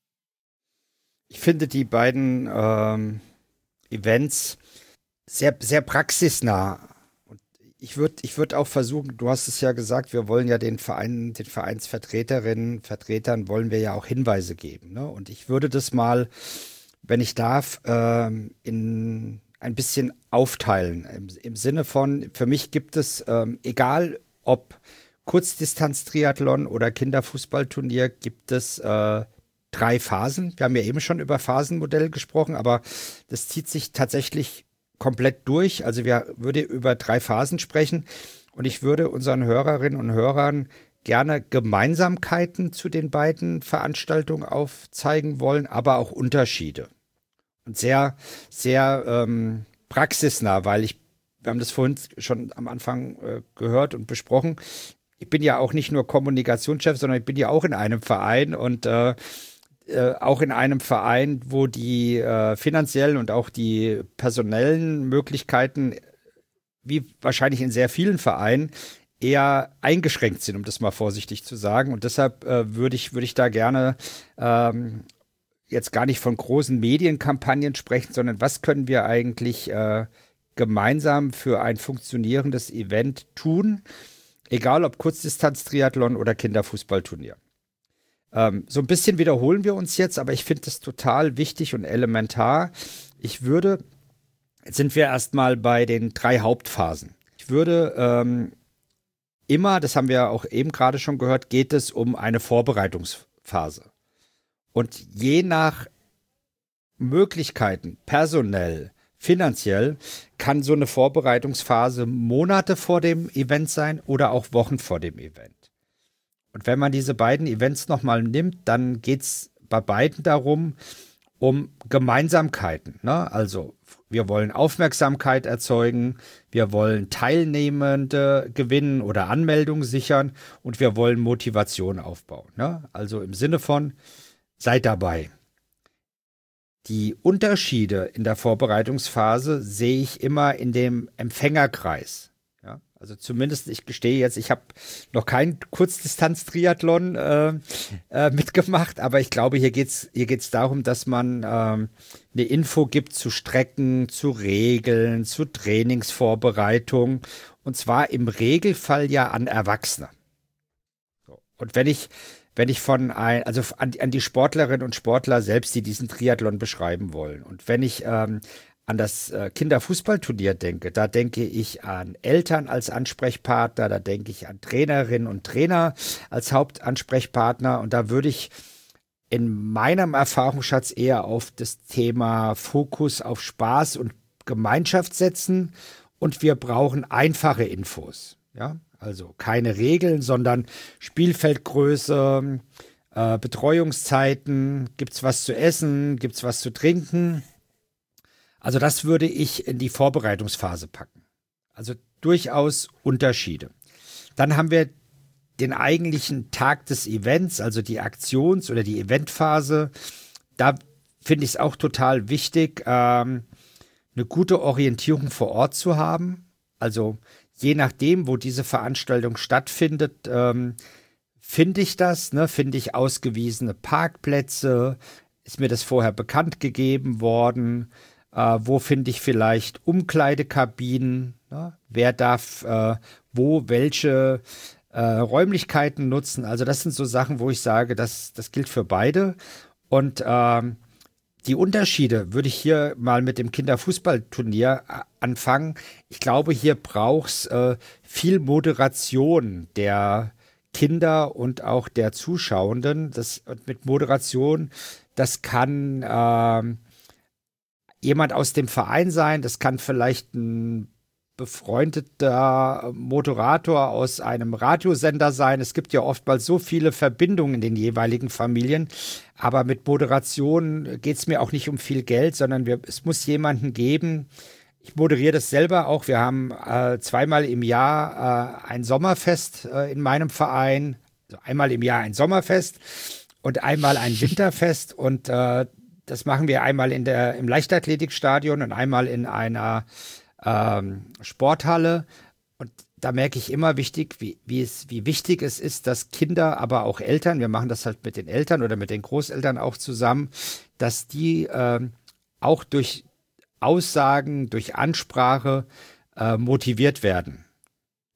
Ich finde die beiden ähm, Events sehr, sehr praxisnah. Und Ich würde ich würd auch versuchen, du hast es ja gesagt, wir wollen ja den Verein, den Vereinsvertreterinnen, Vertretern wollen wir ja auch Hinweise geben. Ne? Und ich würde das mal, wenn ich darf, ähm, in ein bisschen aufteilen. Im, im Sinne von, für mich gibt es, ähm, egal ob Kurzdistanz-Triathlon oder Kinderfußballturnier, gibt es äh, drei Phasen. Wir haben ja eben schon über Phasenmodell gesprochen, aber das zieht sich tatsächlich komplett durch. Also wir würde über drei Phasen sprechen und ich würde unseren Hörerinnen und Hörern gerne Gemeinsamkeiten zu den beiden Veranstaltungen aufzeigen wollen, aber auch Unterschiede. Und sehr, sehr ähm, praxisnah, weil ich, wir haben das vorhin schon am Anfang äh, gehört und besprochen. Ich bin ja auch nicht nur Kommunikationschef, sondern ich bin ja auch in einem Verein und äh, äh, auch in einem Verein, wo die äh, finanziellen und auch die personellen Möglichkeiten, wie wahrscheinlich in sehr vielen Vereinen, eher eingeschränkt sind, um das mal vorsichtig zu sagen. Und deshalb äh, würde ich, würde ich da gerne ähm, jetzt gar nicht von großen Medienkampagnen sprechen, sondern was können wir eigentlich äh, gemeinsam für ein funktionierendes Event tun, egal ob Kurzdistanz-Triathlon oder Kinderfußballturnier. Ähm, so ein bisschen wiederholen wir uns jetzt, aber ich finde das total wichtig und elementar. Ich würde, jetzt sind wir erstmal bei den drei Hauptphasen. Ich würde ähm, immer, das haben wir auch eben gerade schon gehört, geht es um eine Vorbereitungsphase. Und je nach Möglichkeiten, personell, finanziell, kann so eine Vorbereitungsphase Monate vor dem Event sein oder auch Wochen vor dem Event. Und wenn man diese beiden Events nochmal nimmt, dann geht es bei beiden darum, um Gemeinsamkeiten. Ne? Also wir wollen Aufmerksamkeit erzeugen, wir wollen Teilnehmende gewinnen oder Anmeldungen sichern und wir wollen Motivation aufbauen. Ne? Also im Sinne von, seid dabei. Die Unterschiede in der Vorbereitungsphase sehe ich immer in dem Empfängerkreis. Ja, also zumindest, ich gestehe jetzt, ich habe noch keinen Kurzdistanz-Triathlon äh, äh, mitgemacht, aber ich glaube, hier geht's hier geht's darum, dass man ähm, eine Info gibt zu Strecken, zu Regeln, zu Trainingsvorbereitung und zwar im Regelfall ja an Erwachsene. So. Und wenn ich Wenn ich von ein, also an, an die Sportlerinnen und Sportler selbst, die diesen Triathlon beschreiben wollen. Und wenn ich ähm, an das äh, Kinderfußballturnier denke, da denke ich an Eltern als Ansprechpartner, da denke ich an Trainerinnen und Trainer als Hauptansprechpartner. Und da würde ich in meinem Erfahrungsschatz eher auf das Thema Fokus auf Spaß und Gemeinschaft setzen. Und wir brauchen einfache Infos, ja. Also keine Regeln, sondern Spielfeldgröße, äh, Betreuungszeiten, gibt's was zu essen, gibt's was zu trinken. Also das würde ich in die Vorbereitungsphase packen. Also durchaus Unterschiede. Dann haben wir den eigentlichen Tag des Events, also die Aktions- oder die Eventphase. Da finde ich es auch total wichtig, ähm, eine gute Orientierung vor Ort zu haben. Also je nachdem, wo diese Veranstaltung stattfindet, ähm, finde ich das, ne? Finde ich ausgewiesene Parkplätze, ist mir das vorher bekannt gegeben worden, äh, wo finde ich vielleicht Umkleidekabinen, ne? Wer darf äh, wo welche äh, Räumlichkeiten nutzen, also das sind so Sachen, wo ich sage, das, das gilt für beide und ähm, die Unterschiede würde ich hier mal mit dem Kinderfußballturnier anfangen. Ich glaube, hier braucht es äh, viel Moderation der Kinder und auch der Zuschauenden. Das mit Moderation, das kann äh, jemand aus dem Verein sein, das kann vielleicht ein befreundeter Moderator aus einem Radiosender sein. Es gibt ja oftmals so viele Verbindungen in den jeweiligen Familien. Aber mit Moderation geht es mir auch nicht um viel Geld, sondern wir, es muss jemanden geben. Ich moderiere das selber auch. Wir haben äh, zweimal im Jahr äh, ein Sommerfest äh, in meinem Verein. Also einmal im Jahr ein Sommerfest und einmal ein Winterfest. Und äh, das machen wir einmal in der, im Leichtathletikstadion und einmal in einer Ähm, Sporthalle und da merke ich immer wichtig, wie, wie, es, wie wichtig es ist, dass Kinder, aber auch Eltern, wir machen das halt mit den Eltern oder mit den Großeltern auch zusammen, dass die ähm, auch durch Aussagen, durch Ansprache äh, motiviert werden.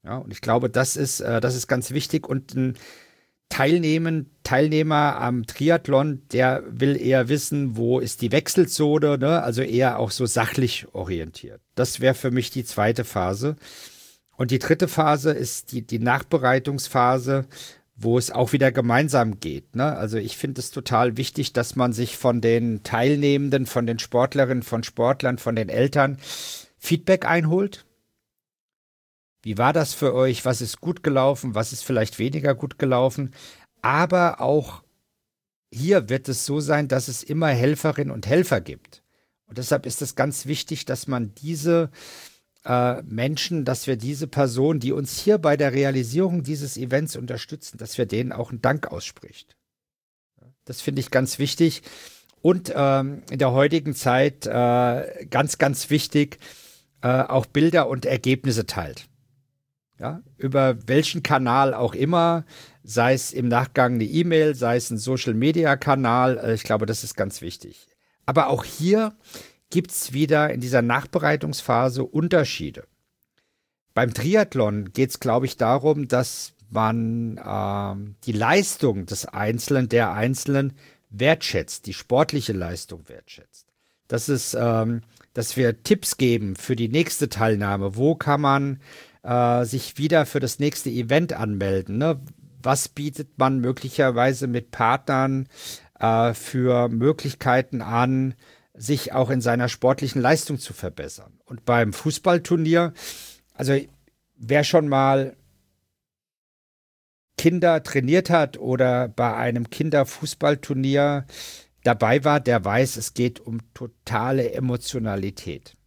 Ja, und ich glaube, das ist, äh, das ist ganz wichtig. Und ein Teilnehmen, Teilnehmer am Triathlon, der will eher wissen, wo ist die Wechselzone, ne? Also eher auch so sachlich orientiert. Das wäre für mich die zweite Phase. Und die dritte Phase ist die, die Nachbereitungsphase, wo es auch wieder gemeinsam geht, ne? Also ich finde es total wichtig, dass man sich von den Teilnehmenden, von den Sportlerinnen, von Sportlern, von den Eltern Feedback einholt. Wie war das für euch? Was ist gut gelaufen? Was ist vielleicht weniger gut gelaufen? Aber auch hier wird es so sein, dass es immer Helferinnen und Helfer gibt. Und deshalb ist es ganz wichtig, dass man diese äh, Menschen, dass wir diese Personen, die uns hier bei der Realisierung dieses Events unterstützen, dass wir denen auch einen Dank ausspricht. Das finde ich ganz wichtig. Und ähm, in der heutigen Zeit äh, ganz, ganz wichtig, äh, auch Bilder und Ergebnisse teilt. Ja, über welchen Kanal auch immer, sei es im Nachgang eine E-Mail, sei es ein Social-Media-Kanal, äh, ich glaube, das ist ganz wichtig. Aber auch hier gibt es wieder in dieser Nachbereitungsphase Unterschiede. Beim Triathlon geht es, glaube ich, darum, dass man äh, die Leistung des Einzelnen, der Einzelnen wertschätzt, die sportliche Leistung wertschätzt. Das ist, ähm, dass wir Tipps geben für die nächste Teilnahme. Wo kann man äh, sich wieder für das nächste Event anmelden? Ne? Was bietet man möglicherweise mit Partnern äh, für Möglichkeiten an, sich auch in seiner sportlichen Leistung zu verbessern? Und beim Fußballturnier, also wer schon mal Kinder trainiert hat oder bei einem Kinderfußballturnier dabei war, der weiß, es geht um totale Emotionalität.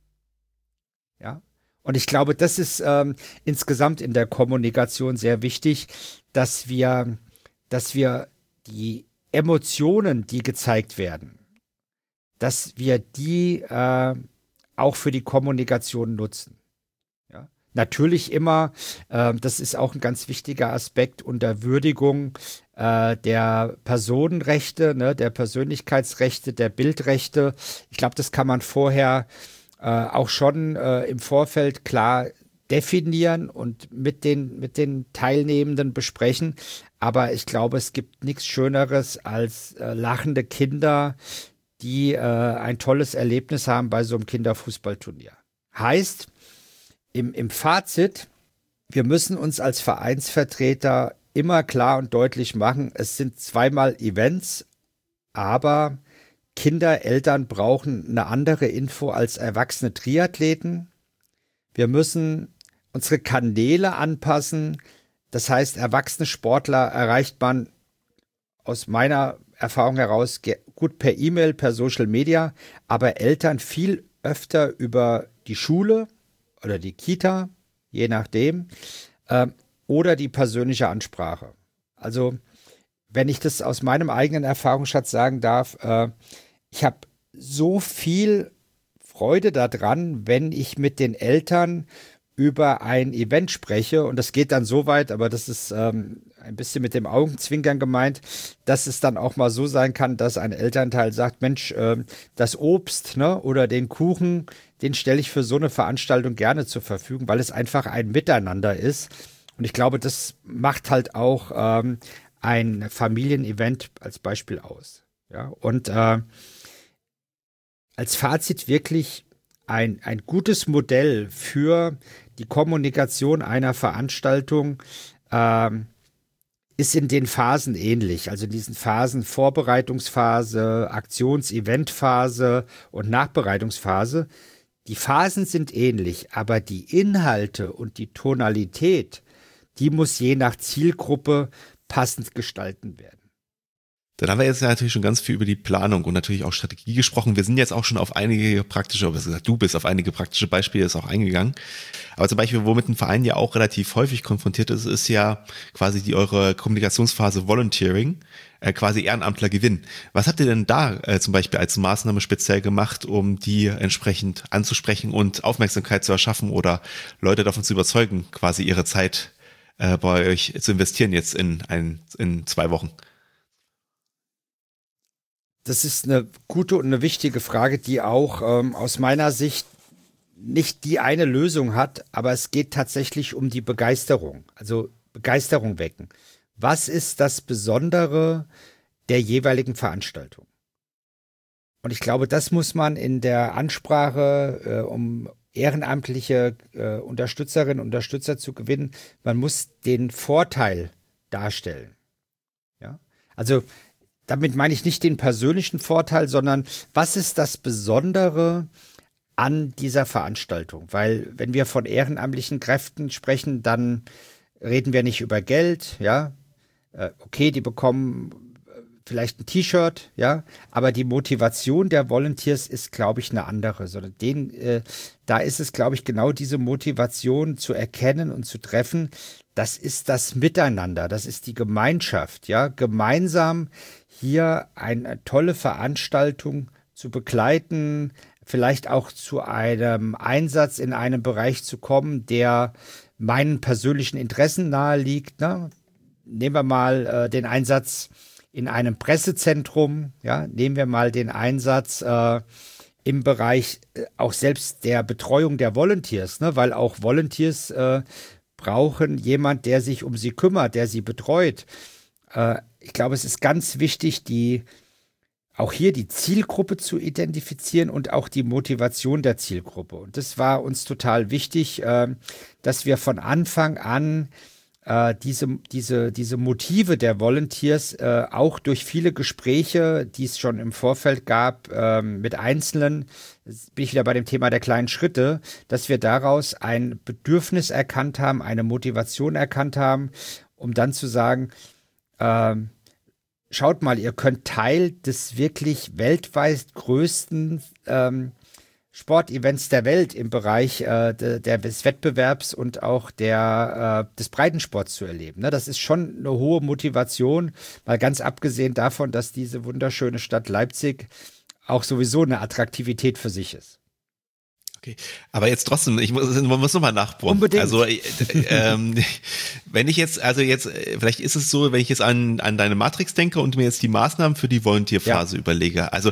Ja. Und ich glaube, das ist ähm, insgesamt in der Kommunikation sehr wichtig, dass wir, dass wir die Emotionen, die gezeigt werden, dass wir die äh, auch für die Kommunikation nutzen. Ja. Natürlich immer, äh, das ist auch ein ganz wichtiger Aspekt unter Würdigung äh, der Personenrechte, ne, der Persönlichkeitsrechte, der Bildrechte. Ich glaube, das kann man vorher äh, auch schon äh, im Vorfeld klar definieren und mit den, mit den Teilnehmenden besprechen. Aber ich glaube, es gibt nichts Schöneres als äh, lachende Kinder, die äh, ein tolles Erlebnis haben bei so einem Kinderfußballturnier. Heißt, im, im Fazit, wir müssen uns als Vereinsvertreter immer klar und deutlich machen, es sind zweimal Events, aber Kinder, Eltern brauchen eine andere Info als erwachsene Triathleten. Wir müssen unsere Kanäle anpassen. Das heißt, erwachsene Sportler erreicht man aus meiner Erfahrung heraus gut per E-Mail, per Social Media, aber Eltern viel öfter über die Schule oder die Kita, je nachdem, äh, oder die persönliche Ansprache. Also, wenn ich das aus meinem eigenen Erfahrungsschatz sagen darf, äh, ich habe so viel Freude daran, wenn ich mit den Eltern über ein Event spreche, und das geht dann so weit, aber das ist ähm, ein bisschen mit dem Augenzwinkern gemeint, dass es dann auch mal so sein kann, dass ein Elternteil sagt, Mensch, äh, das Obst, ne, oder den Kuchen, den stelle ich für so eine Veranstaltung gerne zur Verfügung, weil es einfach ein Miteinander ist. Und ich glaube, das macht halt auch ähm, ein Familienevent als Beispiel aus. Ja, und äh, als Fazit wirklich ein, ein gutes Modell für die Kommunikation einer Veranstaltung ähm, ist in den Phasen ähnlich. Also in diesen Phasen Vorbereitungsphase, Aktions-Eventphase und Nachbereitungsphase. Die Phasen sind ähnlich, aber die Inhalte und die Tonalität, die muss je nach Zielgruppe passend gestalten werden. Dann haben wir jetzt ja natürlich schon ganz viel über die Planung und natürlich auch Strategie gesprochen. Wir sind jetzt auch schon auf einige praktische, oder besser gesagt, du bist auf einige praktische Beispiele jetzt auch eingegangen. Aber zum Beispiel, womit ein Verein ja auch relativ häufig konfrontiert ist, ist ja quasi die eure Kommunikationsphase Volunteering, äh, quasi Ehrenamtler gewinnen. Was habt ihr denn da äh, zum Beispiel als Maßnahme speziell gemacht, um die entsprechend anzusprechen und Aufmerksamkeit zu erschaffen oder Leute davon zu überzeugen, quasi ihre Zeit äh, bei euch zu investieren jetzt in, ein, in zwei Wochen? Das ist eine gute und eine wichtige Frage, die auch ähm, aus meiner Sicht nicht die eine Lösung hat, aber es geht tatsächlich um die Begeisterung, also Begeisterung wecken. Was ist das Besondere der jeweiligen Veranstaltung? Und ich glaube, das muss man in der Ansprache, äh, um ehrenamtliche äh, Unterstützerinnen und Unterstützer zu gewinnen, man muss den Vorteil darstellen. Ja? Also damit meine ich nicht den persönlichen Vorteil, sondern was ist das Besondere an dieser Veranstaltung? Weil wenn wir von ehrenamtlichen Kräften sprechen, dann reden wir nicht über Geld, ja. Äh, okay, die bekommen vielleicht ein T-Shirt, ja, aber die Motivation der Volunteers ist, glaube ich, eine andere. Sondern den, äh, da ist es, glaube ich, genau diese Motivation zu erkennen und zu treffen. Das ist das Miteinander, das ist die Gemeinschaft, ja, gemeinsam hier eine tolle Veranstaltung zu begleiten, vielleicht auch zu einem Einsatz in einem Bereich zu kommen, der meinen persönlichen Interessen nahe liegt. Ne? Nehmen wir mal äh, den Einsatz in einem Pressezentrum, ja, nehmen wir mal den Einsatz äh, im Bereich äh, auch selbst der Betreuung der Volunteers, ne? Weil auch Volunteers äh, brauchen jemand, der sich um sie kümmert, der sie betreut. Äh, ich glaube, es ist ganz wichtig, die auch hier die Zielgruppe zu identifizieren und auch die Motivation der Zielgruppe. Und das war uns total wichtig, äh, dass wir von Anfang an äh, diese, diese, diese Motive der Volunteers äh, auch durch viele Gespräche, die es schon im Vorfeld gab, äh, mit Einzelnen, jetzt bin ich wieder bei dem Thema der kleinen Schritte, dass wir daraus ein Bedürfnis erkannt haben, eine Motivation erkannt haben, um dann zu sagen, äh, schaut mal, ihr könnt Teil des wirklich weltweit größten ähm, Sportevents der Welt im Bereich äh, de, der, des Wettbewerbs und auch der, äh, des Breitensports zu erleben. Ne? Das ist schon eine hohe Motivation, mal ganz abgesehen davon, dass diese wunderschöne Stadt Leipzig auch sowieso eine Attraktivität für sich ist. Okay, aber jetzt trotzdem, ich muss, man muss nochmal nachbohren. Unbedingt. Also, äh, ähm, wenn ich jetzt, also jetzt, vielleicht ist es so, wenn ich jetzt an, an deine Matrix denke und mir jetzt die Maßnahmen für die Volunteer-Phase ja. überlege. Also,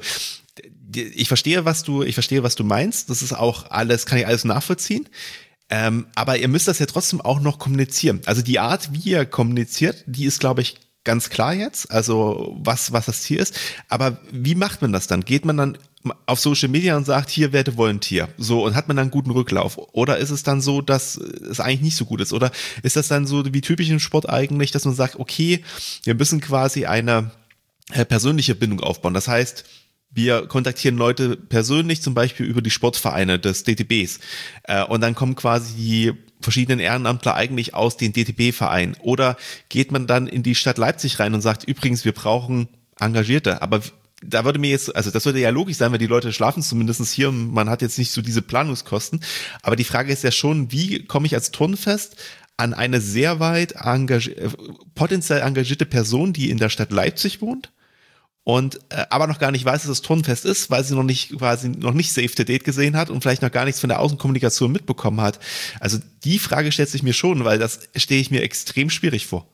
ich verstehe, was du, ich verstehe, was du meinst. Das ist auch alles, kann ich alles nachvollziehen. Ähm, aber ihr müsst das ja trotzdem auch noch kommunizieren. Also die Art, wie ihr kommuniziert, die ist, glaube ich, ganz klar jetzt. Also was, was das Ziel ist. Aber wie macht man das dann? Geht man dann auf Social Media und sagt, hier werde Volunteer. So, und hat man dann einen guten Rücklauf? Oder ist es dann so, dass es eigentlich nicht so gut ist? Oder ist das dann so wie typisch im Sport eigentlich, dass man sagt, okay, wir müssen quasi eine persönliche Bindung aufbauen. Das heißt, wir kontaktieren Leute persönlich, zum Beispiel über die Sportvereine des D T Bs. Äh, und dann kommen quasi die verschiedenen Ehrenamtler eigentlich aus den D T B-Vereinen. Oder geht man dann in die Stadt Leipzig rein und sagt, übrigens, wir brauchen Engagierte. Aber da würde mir jetzt, also das würde ja logisch sein, weil die Leute schlafen zumindest hier und man hat jetzt nicht so diese Planungskosten. Aber die Frage ist ja schon, wie komme ich als Turnfest an eine sehr weit engagierte, potenziell engagierte Person, die in der Stadt Leipzig wohnt? Und äh, aber noch gar nicht weiß, dass es Turnfest ist, weil sie noch nicht quasi noch nicht Save the Date gesehen hat und vielleicht noch gar nichts von der Außenkommunikation mitbekommen hat. Also die Frage stellt sich mir schon, weil das stehe ich mir extrem schwierig vor.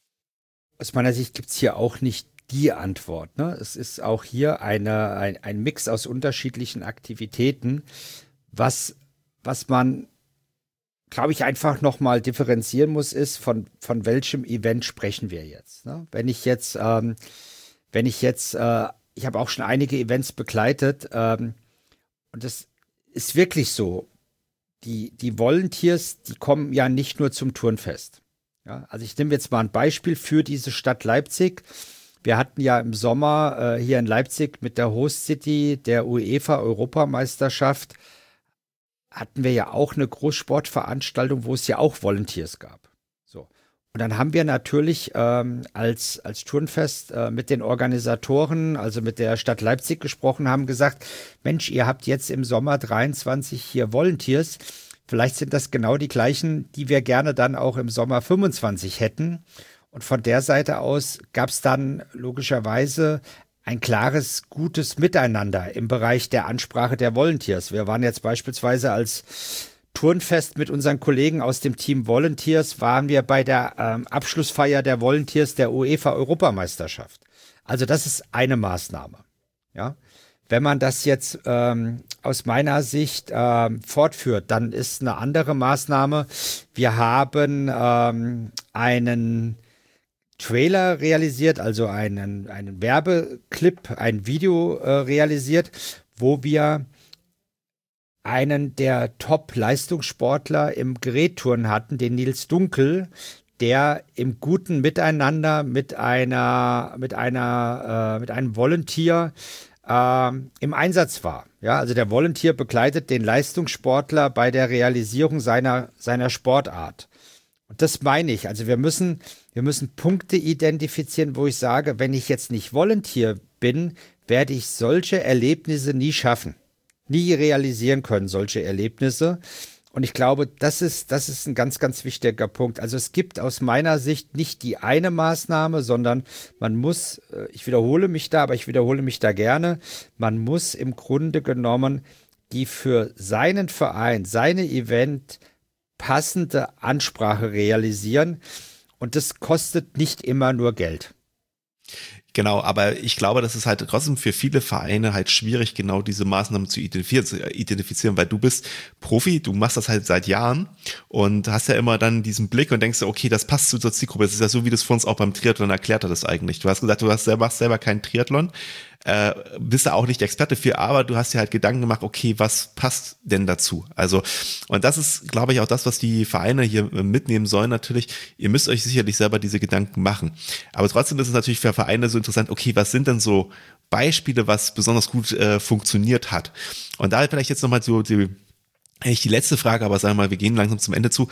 Aus meiner Sicht gibt's hier auch nicht die Antwort. Ne? Es ist auch hier eine, ein, ein Mix aus unterschiedlichen Aktivitäten, was, was man, glaube ich, einfach nochmal differenzieren muss, ist, von, von welchem Event sprechen wir jetzt. Ne? Wenn ich jetzt ähm, Wenn ich jetzt, äh, ich habe auch schon einige Events begleitet ähm, und das ist wirklich so, die, die Volunteers, die kommen ja nicht nur zum Turnfest. Ja, also ich nehme jetzt mal ein Beispiel für diese Stadt Leipzig. Wir hatten ja im Sommer äh, hier in Leipzig mit der Host City der UEFA-Europameisterschaft, hatten wir ja auch eine Großsportveranstaltung, wo es ja auch Volunteers gab. So. Und dann haben wir natürlich ähm, als, als Turnfest äh, mit den Organisatoren, also mit der Stadt Leipzig gesprochen, haben gesagt, Mensch, ihr habt jetzt im Sommer dreiundzwanzig hier Volunteers. Vielleicht sind das genau die gleichen, die wir gerne dann auch im Sommer fünfundzwanzig hätten. Und von der Seite aus gab es dann logischerweise ein klares, gutes Miteinander im Bereich der Ansprache der Volunteers. Wir waren jetzt beispielsweise als Turnfest mit unseren Kollegen aus dem Team Volunteers, waren wir bei der ähm, Abschlussfeier der Volunteers der UEFA-Europameisterschaft. Also das ist eine Maßnahme. Ja. Wenn man das jetzt ähm, aus meiner Sicht ähm, fortführt, dann ist eine andere Maßnahme. Wir haben ähm, einen Trailer realisiert, also einen, einen Werbeclip, ein Video äh, realisiert, wo wir einen der Top-Leistungssportler im Gerätturnen hatten, den Nils Dunkel, der im guten Miteinander mit einer, mit einer, äh, mit einem Volunteer äh, im Einsatz war. Ja, also der Volunteer begleitet den Leistungssportler bei der Realisierung seiner, seiner Sportart. Und das meine ich. Also wir müssen, wir müssen Punkte identifizieren, wo ich sage, wenn ich jetzt nicht Volunteer bin, werde ich solche Erlebnisse nie schaffen. Nie realisieren können, solche Erlebnisse. Und ich glaube, das ist, das ist ein ganz, ganz wichtiger Punkt. Also es gibt aus meiner Sicht nicht die eine Maßnahme, sondern man muss, ich wiederhole mich da, aber ich wiederhole mich da gerne, man muss im Grunde genommen die für seinen Verein, seine Event passende Ansprache realisieren. Und das kostet nicht immer nur Geld. Genau, aber ich glaube, das ist halt trotzdem für viele Vereine halt schwierig, genau diese Maßnahmen zu identifizieren, weil du bist Profi, du machst das halt seit Jahren und hast ja immer dann diesen Blick und denkst, okay, das passt zu der Zielgruppe. Das ist ja so, wie du es vor uns auch beim Triathlon erklärt hattest eigentlich. Du hast gesagt, du hast selber, machst selber keinen Triathlon, äh, bist da auch nicht Experte für, aber du hast dir halt Gedanken gemacht, okay, was passt denn dazu? Also, und das ist, glaube ich, auch das, was die Vereine hier mitnehmen sollen natürlich. Ihr müsst euch sicherlich selber diese Gedanken machen. Aber trotzdem ist es natürlich für Vereine so interessant, okay, was sind denn so Beispiele, was besonders gut äh, funktioniert hat? Und da vielleicht jetzt nochmal so die, eigentlich die letzte Frage, aber sagen wir mal, wir gehen langsam zum Ende zu.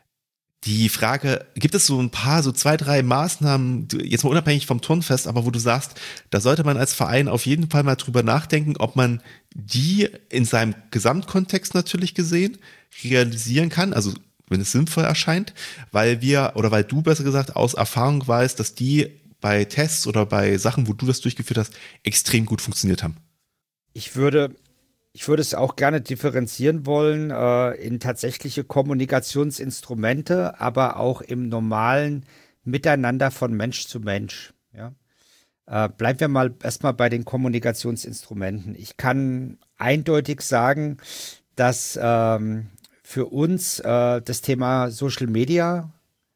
Die Frage, gibt es so ein paar, so zwei, drei Maßnahmen, jetzt mal unabhängig vom Turnfest, aber wo du sagst, da sollte man als Verein auf jeden Fall mal drüber nachdenken, ob man die in seinem Gesamtkontext natürlich gesehen realisieren kann, also wenn es sinnvoll erscheint, weil wir, oder weil du besser gesagt aus Erfahrung weißt, dass die bei Tests oder bei Sachen, wo du das durchgeführt hast, extrem gut funktioniert haben. Ich würde Ich würde es auch gerne differenzieren wollen äh, in tatsächliche Kommunikationsinstrumente, aber auch im normalen Miteinander von Mensch zu Mensch. Ja? Äh, bleiben wir mal erstmal bei den Kommunikationsinstrumenten. Ich kann eindeutig sagen, dass ähm, für uns äh, das Thema Social Media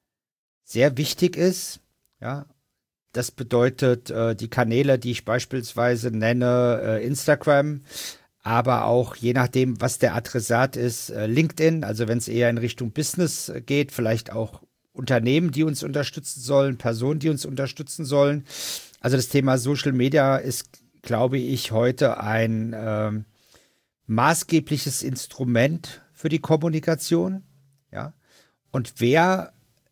sehr wichtig ist. Ja? Das bedeutet äh, die Kanäle, die ich beispielsweise nenne, äh, Instagram, aber auch je nachdem, was der Adressat ist, LinkedIn, also wenn es eher in Richtung Business geht, vielleicht auch Unternehmen, die uns unterstützen sollen, Personen, die uns unterstützen sollen. Also das Thema Social Media ist, glaube ich, heute ein ähm, maßgebliches Instrument für die Kommunikation. Ja? Und wer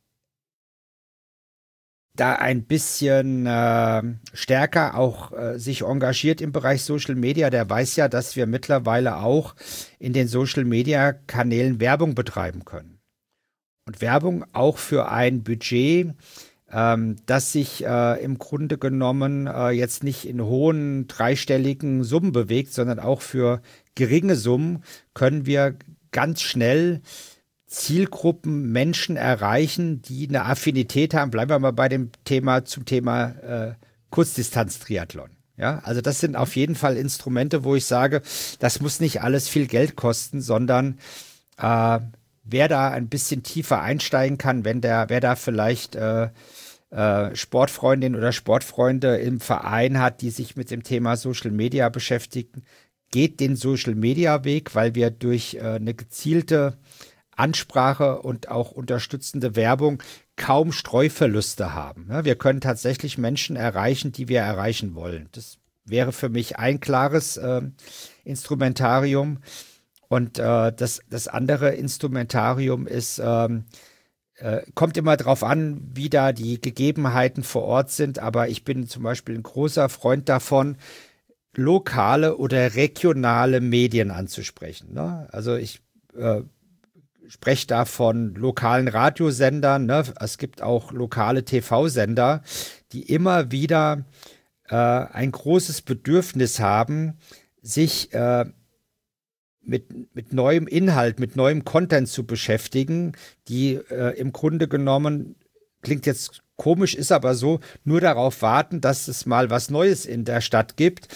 da ein bisschen äh, stärker auch äh, sich engagiert im Bereich Social Media, der weiß ja, dass wir mittlerweile auch in den Social Media Kanälen Werbung betreiben können. Und Werbung auch für ein Budget, ähm, das sich äh, im Grunde genommen äh, jetzt nicht in hohen dreistelligen Summen bewegt, sondern auch für geringe Summen können wir ganz schnell Zielgruppen, Menschen erreichen, die eine Affinität haben. Bleiben wir mal bei dem Thema zum Thema äh, Kurzdistanz-Triathlon. Ja, also das sind auf jeden Fall Instrumente, wo ich sage, das muss nicht alles viel Geld kosten, sondern äh, wer da ein bisschen tiefer einsteigen kann, wenn der, wer da vielleicht äh, äh, Sportfreundinnen oder Sportfreunde im Verein hat, die sich mit dem Thema Social Media beschäftigen, geht den Social Media Weg, weil wir durch äh, eine gezielte Ansprache und auch unterstützende Werbung kaum Streuverluste haben. Wir können tatsächlich Menschen erreichen, die wir erreichen wollen. Das wäre für mich ein klares äh, Instrumentarium. Und äh, das, das andere Instrumentarium ist, ähm, äh, kommt immer darauf an, wie da die Gegebenheiten vor Ort sind. Aber ich bin zum Beispiel ein großer Freund davon, lokale oder regionale Medien anzusprechen. Ne? Also ich äh, spreche da von lokalen Radiosendern, ne? Es gibt auch lokale T V-Sender, die immer wieder äh, ein großes Bedürfnis haben, sich äh, mit, mit neuem Inhalt, mit neuem Content zu beschäftigen, die äh, im Grunde genommen, klingt jetzt komisch, ist aber so, nur darauf warten, dass es mal was Neues in der Stadt gibt.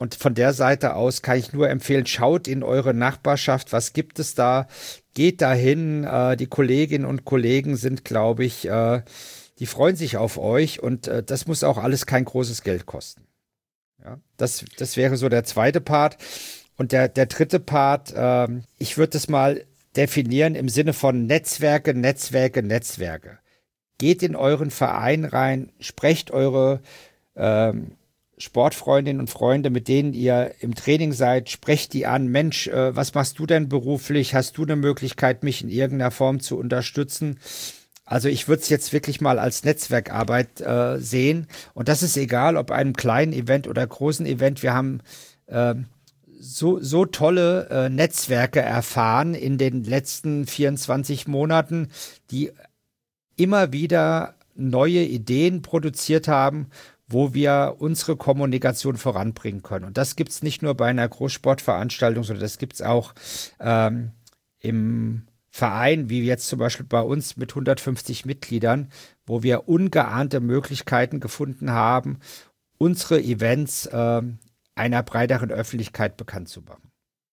und von der Seite aus kann ich nur empfehlen, schaut in eure Nachbarschaft, was gibt es da, geht dahin, äh, die Kolleginnen und Kollegen sind, glaube ich, äh, die freuen sich auf euch und äh, das muss auch alles kein großes Geld kosten. Ja, das, das wäre so der zweite Part. Und der, der dritte Part, ähm, ich würde es mal definieren im Sinne von Netzwerke, Netzwerke, Netzwerke. Geht in euren Verein rein, sprecht eure ähm, Sportfreundinnen und Freunde, mit denen ihr im Training seid, sprecht die an. Mensch, äh, was machst du denn beruflich? Hast du eine Möglichkeit, mich in irgendeiner Form zu unterstützen? Also ich würde es jetzt wirklich mal als Netzwerkarbeit äh, sehen. Und das ist egal, ob einem kleinen Event oder großen Event. Wir haben äh, so, so tolle äh, Netzwerke erfahren in den letzten vierundzwanzig Monaten, die immer wieder neue Ideen produziert haben, wo wir unsere Kommunikation voranbringen können. Und das gibt es nicht nur bei einer Großsportveranstaltung, sondern das gibt es auch ähm, im Verein, wie jetzt zum Beispiel bei uns mit hundertfünfzig Mitgliedern, wo wir ungeahnte Möglichkeiten gefunden haben, unsere Events äh, einer breiteren Öffentlichkeit bekannt zu machen.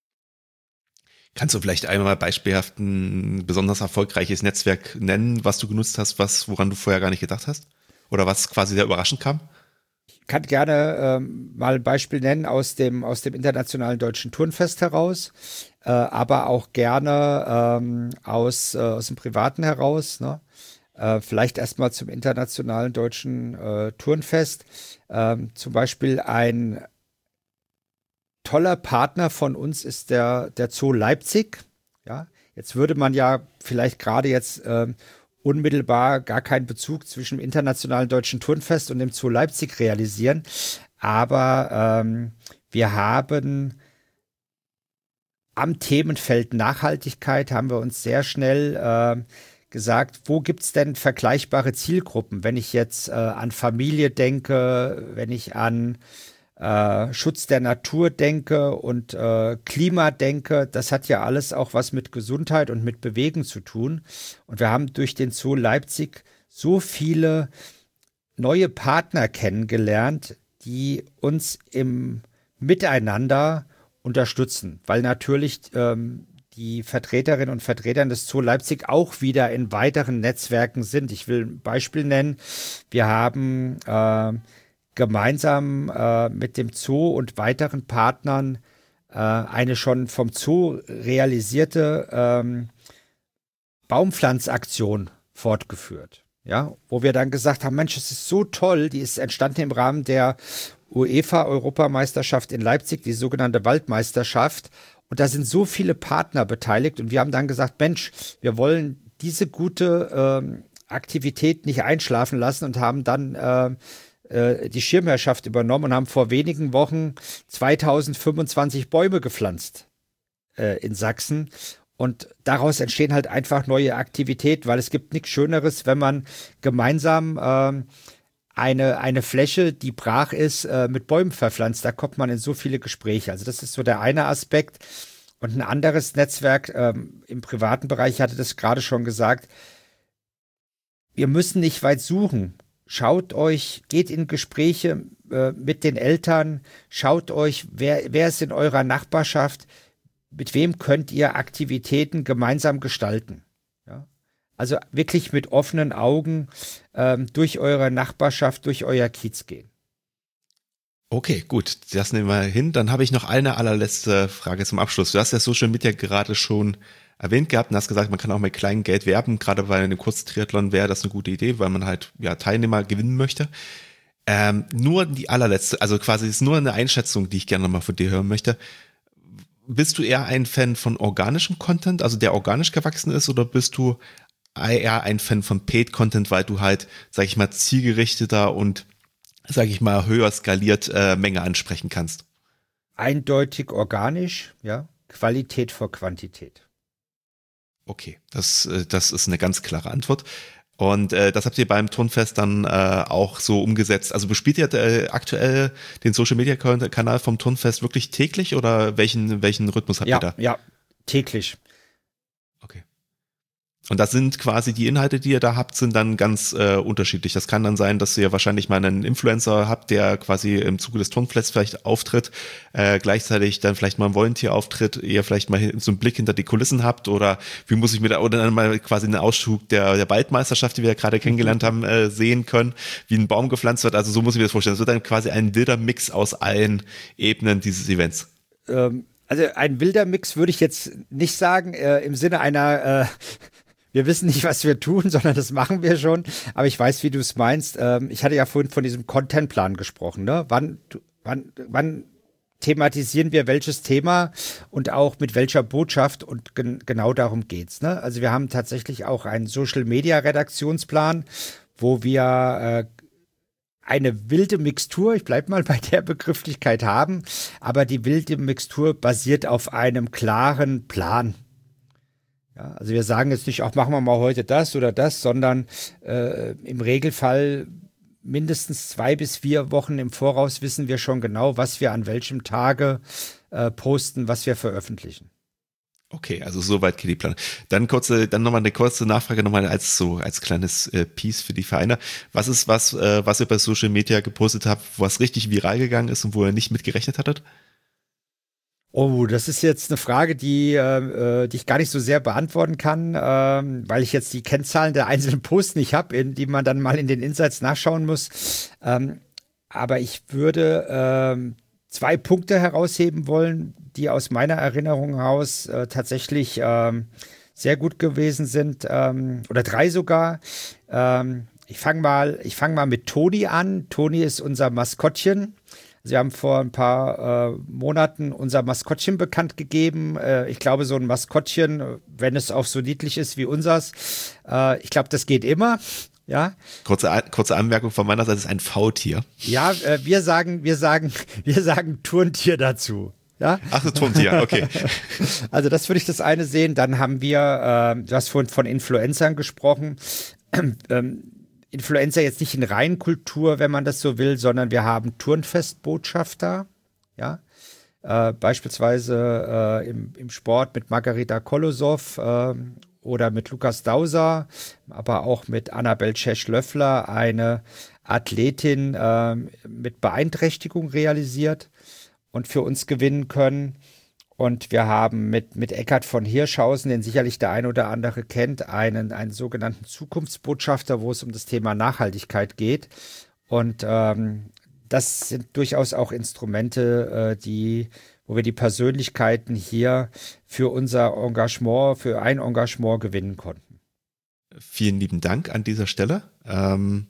Kannst du vielleicht einmal beispielhaft ein besonders erfolgreiches Netzwerk nennen, was du genutzt hast, was, woran du vorher gar nicht gedacht hast? Oder was quasi sehr überraschend kam? Ich kann gerne ähm, mal ein Beispiel nennen aus dem, aus dem Internationalen Deutschen Turnfest heraus, äh, aber auch gerne ähm, aus, äh, aus dem Privaten heraus. Ne? Äh, vielleicht erstmal zum Internationalen Deutschen äh, Turnfest. Ähm, zum Beispiel ein toller Partner von uns ist der, der Zoo Leipzig. Ja, jetzt würde man ja vielleicht gerade jetzt ähm, unmittelbar gar keinen Bezug zwischen dem Internationalen Deutschen Turnfest und dem Zoo Leipzig realisieren. Aber ähm, wir haben am Themenfeld Nachhaltigkeit haben wir uns sehr schnell äh, gesagt, wo gibt es denn vergleichbare Zielgruppen? Wenn ich jetzt äh, an Familie denke, wenn ich an äh, Schutz der Natur denke und äh, Klima denke, das hat ja alles auch was mit Gesundheit und mit Bewegen zu tun. Und wir haben durch den Zoo Leipzig so viele neue Partner kennengelernt, die uns im Miteinander unterstützen, weil natürlich ähm, die Vertreterinnen und Vertreter des Zoo Leipzig auch wieder in weiteren Netzwerken sind. Ich will ein Beispiel nennen. Wir haben äh, gemeinsam äh, mit dem Zoo und weiteren Partnern äh, eine schon vom Zoo realisierte ähm, Baumpflanzaktion fortgeführt. Ja, wo wir dann gesagt haben, Mensch, es ist so toll, die ist entstanden im Rahmen der UEFA-Europameisterschaft in Leipzig, die sogenannte Waldmeisterschaft. Und da sind so viele Partner beteiligt. Und wir haben dann gesagt, Mensch, wir wollen diese gute ähm, Aktivität nicht einschlafen lassen und haben dann äh, äh, die Schirmherrschaft übernommen und haben vor wenigen Wochen zweitausendfünfundzwanzig Bäume gepflanzt äh, in Sachsen. Und daraus entstehen halt einfach neue Aktivitäten, weil es gibt nichts Schöneres, wenn man gemeinsam äh, eine, eine Fläche, die brach ist, äh, mit Bäumen verpflanzt. Da kommt man in so viele Gespräche. Also das ist so der eine Aspekt. Und ein anderes Netzwerk ähm, im privaten Bereich, ich hatte das gerade schon gesagt, wir müssen nicht weit suchen. Schaut euch, geht in Gespräche äh, mit den Eltern, schaut euch, wer, wer ist in eurer Nachbarschaft, mit wem könnt ihr Aktivitäten gemeinsam gestalten. Ja? Also wirklich mit offenen Augen ähm, durch eure Nachbarschaft, durch euer Kiez gehen. Okay, gut, das nehmen wir hin. Dann habe ich noch eine allerletzte Frage zum Abschluss. Du hast ja Social Media gerade schon erwähnt gehabt und hast gesagt, man kann auch mit kleinem Geld werben. Gerade bei einem Kurztriathlon wäre das eine gute Idee, weil man halt ja Teilnehmer gewinnen möchte. Ähm, nur die allerletzte, also quasi ist nur eine Einschätzung, die ich gerne nochmal von dir hören möchte. Bist du eher ein Fan von organischem Content, also der organisch gewachsen ist, oder bist du eher ein Fan von Paid Content, weil du halt, sag ich mal, zielgerichteter und, sag ich mal, höher skaliert äh, Menge ansprechen kannst? Eindeutig organisch, ja. Qualität vor Quantität. Okay, das, das ist eine ganz klare Antwort. Und äh, das habt ihr beim Turnfest dann äh, auch so umgesetzt. Also bespielt ihr äh, aktuell den Social-Media-Kanal vom Turnfest wirklich täglich oder welchen welchen Rhythmus habt ja, ihr da? Ja, täglich. Okay. Und das sind quasi die Inhalte, die ihr da habt, sind dann ganz äh, unterschiedlich. Das kann dann sein, dass ihr wahrscheinlich mal einen Influencer habt, der quasi im Zuge des Turnfests vielleicht auftritt, äh, gleichzeitig dann vielleicht mal ein Volunteer auftritt, ihr vielleicht mal so einen Blick hinter die Kulissen habt oder wie muss ich mir da, oder dann mal quasi einen Ausschub der, der Waldmeisterschaft, die wir ja gerade kennengelernt haben, äh, sehen können, wie ein Baum gepflanzt wird. Also so muss ich mir das vorstellen. Es wird dann quasi ein wilder Mix aus allen Ebenen dieses Events. Ähm, also ein wilder Mix würde ich jetzt nicht sagen, äh, im Sinne einer äh, wir wissen nicht, was wir tun, sondern das machen wir schon. Aber ich weiß, wie du es meinst. Ähm, ich hatte ja vorhin von diesem Contentplan gesprochen. Ne? Wann, wann, wann thematisieren wir welches Thema und auch mit welcher Botschaft? Und gen- genau darum geht's. Ne? Also wir haben tatsächlich auch einen Social-Media-Redaktionsplan, wo wir äh, eine wilde Mixtur, ich bleibe mal bei der Begrifflichkeit haben, aber die wilde Mixtur basiert auf einem klaren Plan. Ja, also wir sagen jetzt nicht, ach, machen wir mal heute das oder das, sondern äh, im Regelfall mindestens zwei bis vier Wochen im Voraus wissen wir schon genau, was wir an welchem Tage äh, posten, was wir veröffentlichen. Okay, also soweit geht die Plan. Dann kurze, dann nochmal eine kurze Nachfrage nochmal als so als kleines äh, Piece für die Vereine. Was ist was, äh, was ihr bei Social Media gepostet habt, was richtig viral gegangen ist und wo ihr nicht mit gerechnet hattet? Oh, das ist jetzt eine Frage, die, äh, die ich gar nicht so sehr beantworten kann, ähm, weil ich jetzt die Kennzahlen der einzelnen Posts nicht habe, in die man dann mal in den Insights nachschauen muss. Ähm, aber ich würde ähm, zwei Punkte herausheben wollen, die aus meiner Erinnerung heraus äh, tatsächlich ähm, sehr gut gewesen sind, ähm, oder drei sogar. Ähm, ich fange mal, ich fange mal mit Toni an. Toni ist unser Maskottchen. Sie haben vor ein paar äh, Monaten unser Maskottchen bekannt gegeben. Äh, ich glaube, so ein Maskottchen, wenn es auch so niedlich ist wie unseres, äh, ich glaube, das geht immer. Ja. Kurze, kurze Anmerkung von meiner Seite, ist ein Faultier. Ja, äh, wir sagen, wir sagen, wir sagen Turntier dazu. Ja? Ach, so Turntier, okay. Also das würde ich das eine sehen. Dann haben wir, äh, du hast vorhin von Influencern gesprochen. ähm, Influencer jetzt nicht in Reinkultur, wenn man das so will, sondern wir haben Turnfestbotschafter, ja, äh, beispielsweise äh, im, im Sport mit Margarita Kolosow äh, oder mit Lukas Dauser, aber auch mit Annabel Czesch-Löffler, eine Athletin äh, mit Beeinträchtigung realisiert und für uns gewinnen können. Und wir haben mit, mit Eckhard von Hirschhausen, den sicherlich der ein oder andere kennt, einen, einen sogenannten Zukunftsbotschafter, wo es um das Thema Nachhaltigkeit geht. Und ähm, das sind durchaus auch Instrumente, äh, die, wo wir die Persönlichkeiten hier für unser Engagement, für ein Engagement gewinnen konnten. Vielen lieben Dank an dieser Stelle. Ähm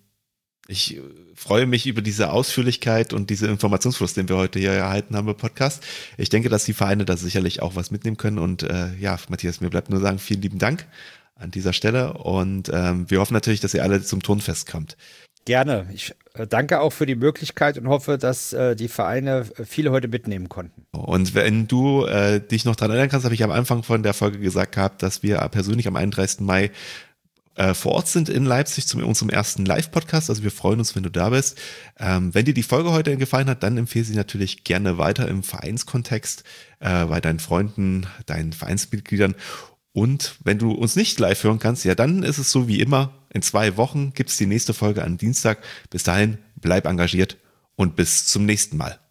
Ich freue mich über diese Ausführlichkeit und diese Informationsfluss, den wir heute hier erhalten haben im Podcast. Ich denke, dass die Vereine da sicherlich auch was mitnehmen können. Und äh, ja, Matthias, mir bleibt nur sagen, vielen lieben Dank an dieser Stelle. Und ähm, wir hoffen natürlich, dass ihr alle zum Turnfest kommt. Gerne. Ich äh, danke auch für die Möglichkeit und hoffe, dass äh, die Vereine viel heute mitnehmen konnten. Und wenn du äh, dich noch daran erinnern kannst, habe ich am Anfang von der Folge gesagt gehabt, dass wir persönlich am einunddreißigsten Mai vor Ort sind in Leipzig zu unserem ersten Live-Podcast. Also wir freuen uns, wenn du da bist. Ähm, wenn dir die Folge heute gefallen hat, dann empfehle sie natürlich gerne weiter im Vereinskontext, äh, bei deinen Freunden, deinen Vereinsmitgliedern. Und wenn du uns nicht live hören kannst, ja, dann ist es so wie immer. In zwei Wochen gibt es die nächste Folge am Dienstag. Bis dahin, bleib engagiert und bis zum nächsten Mal.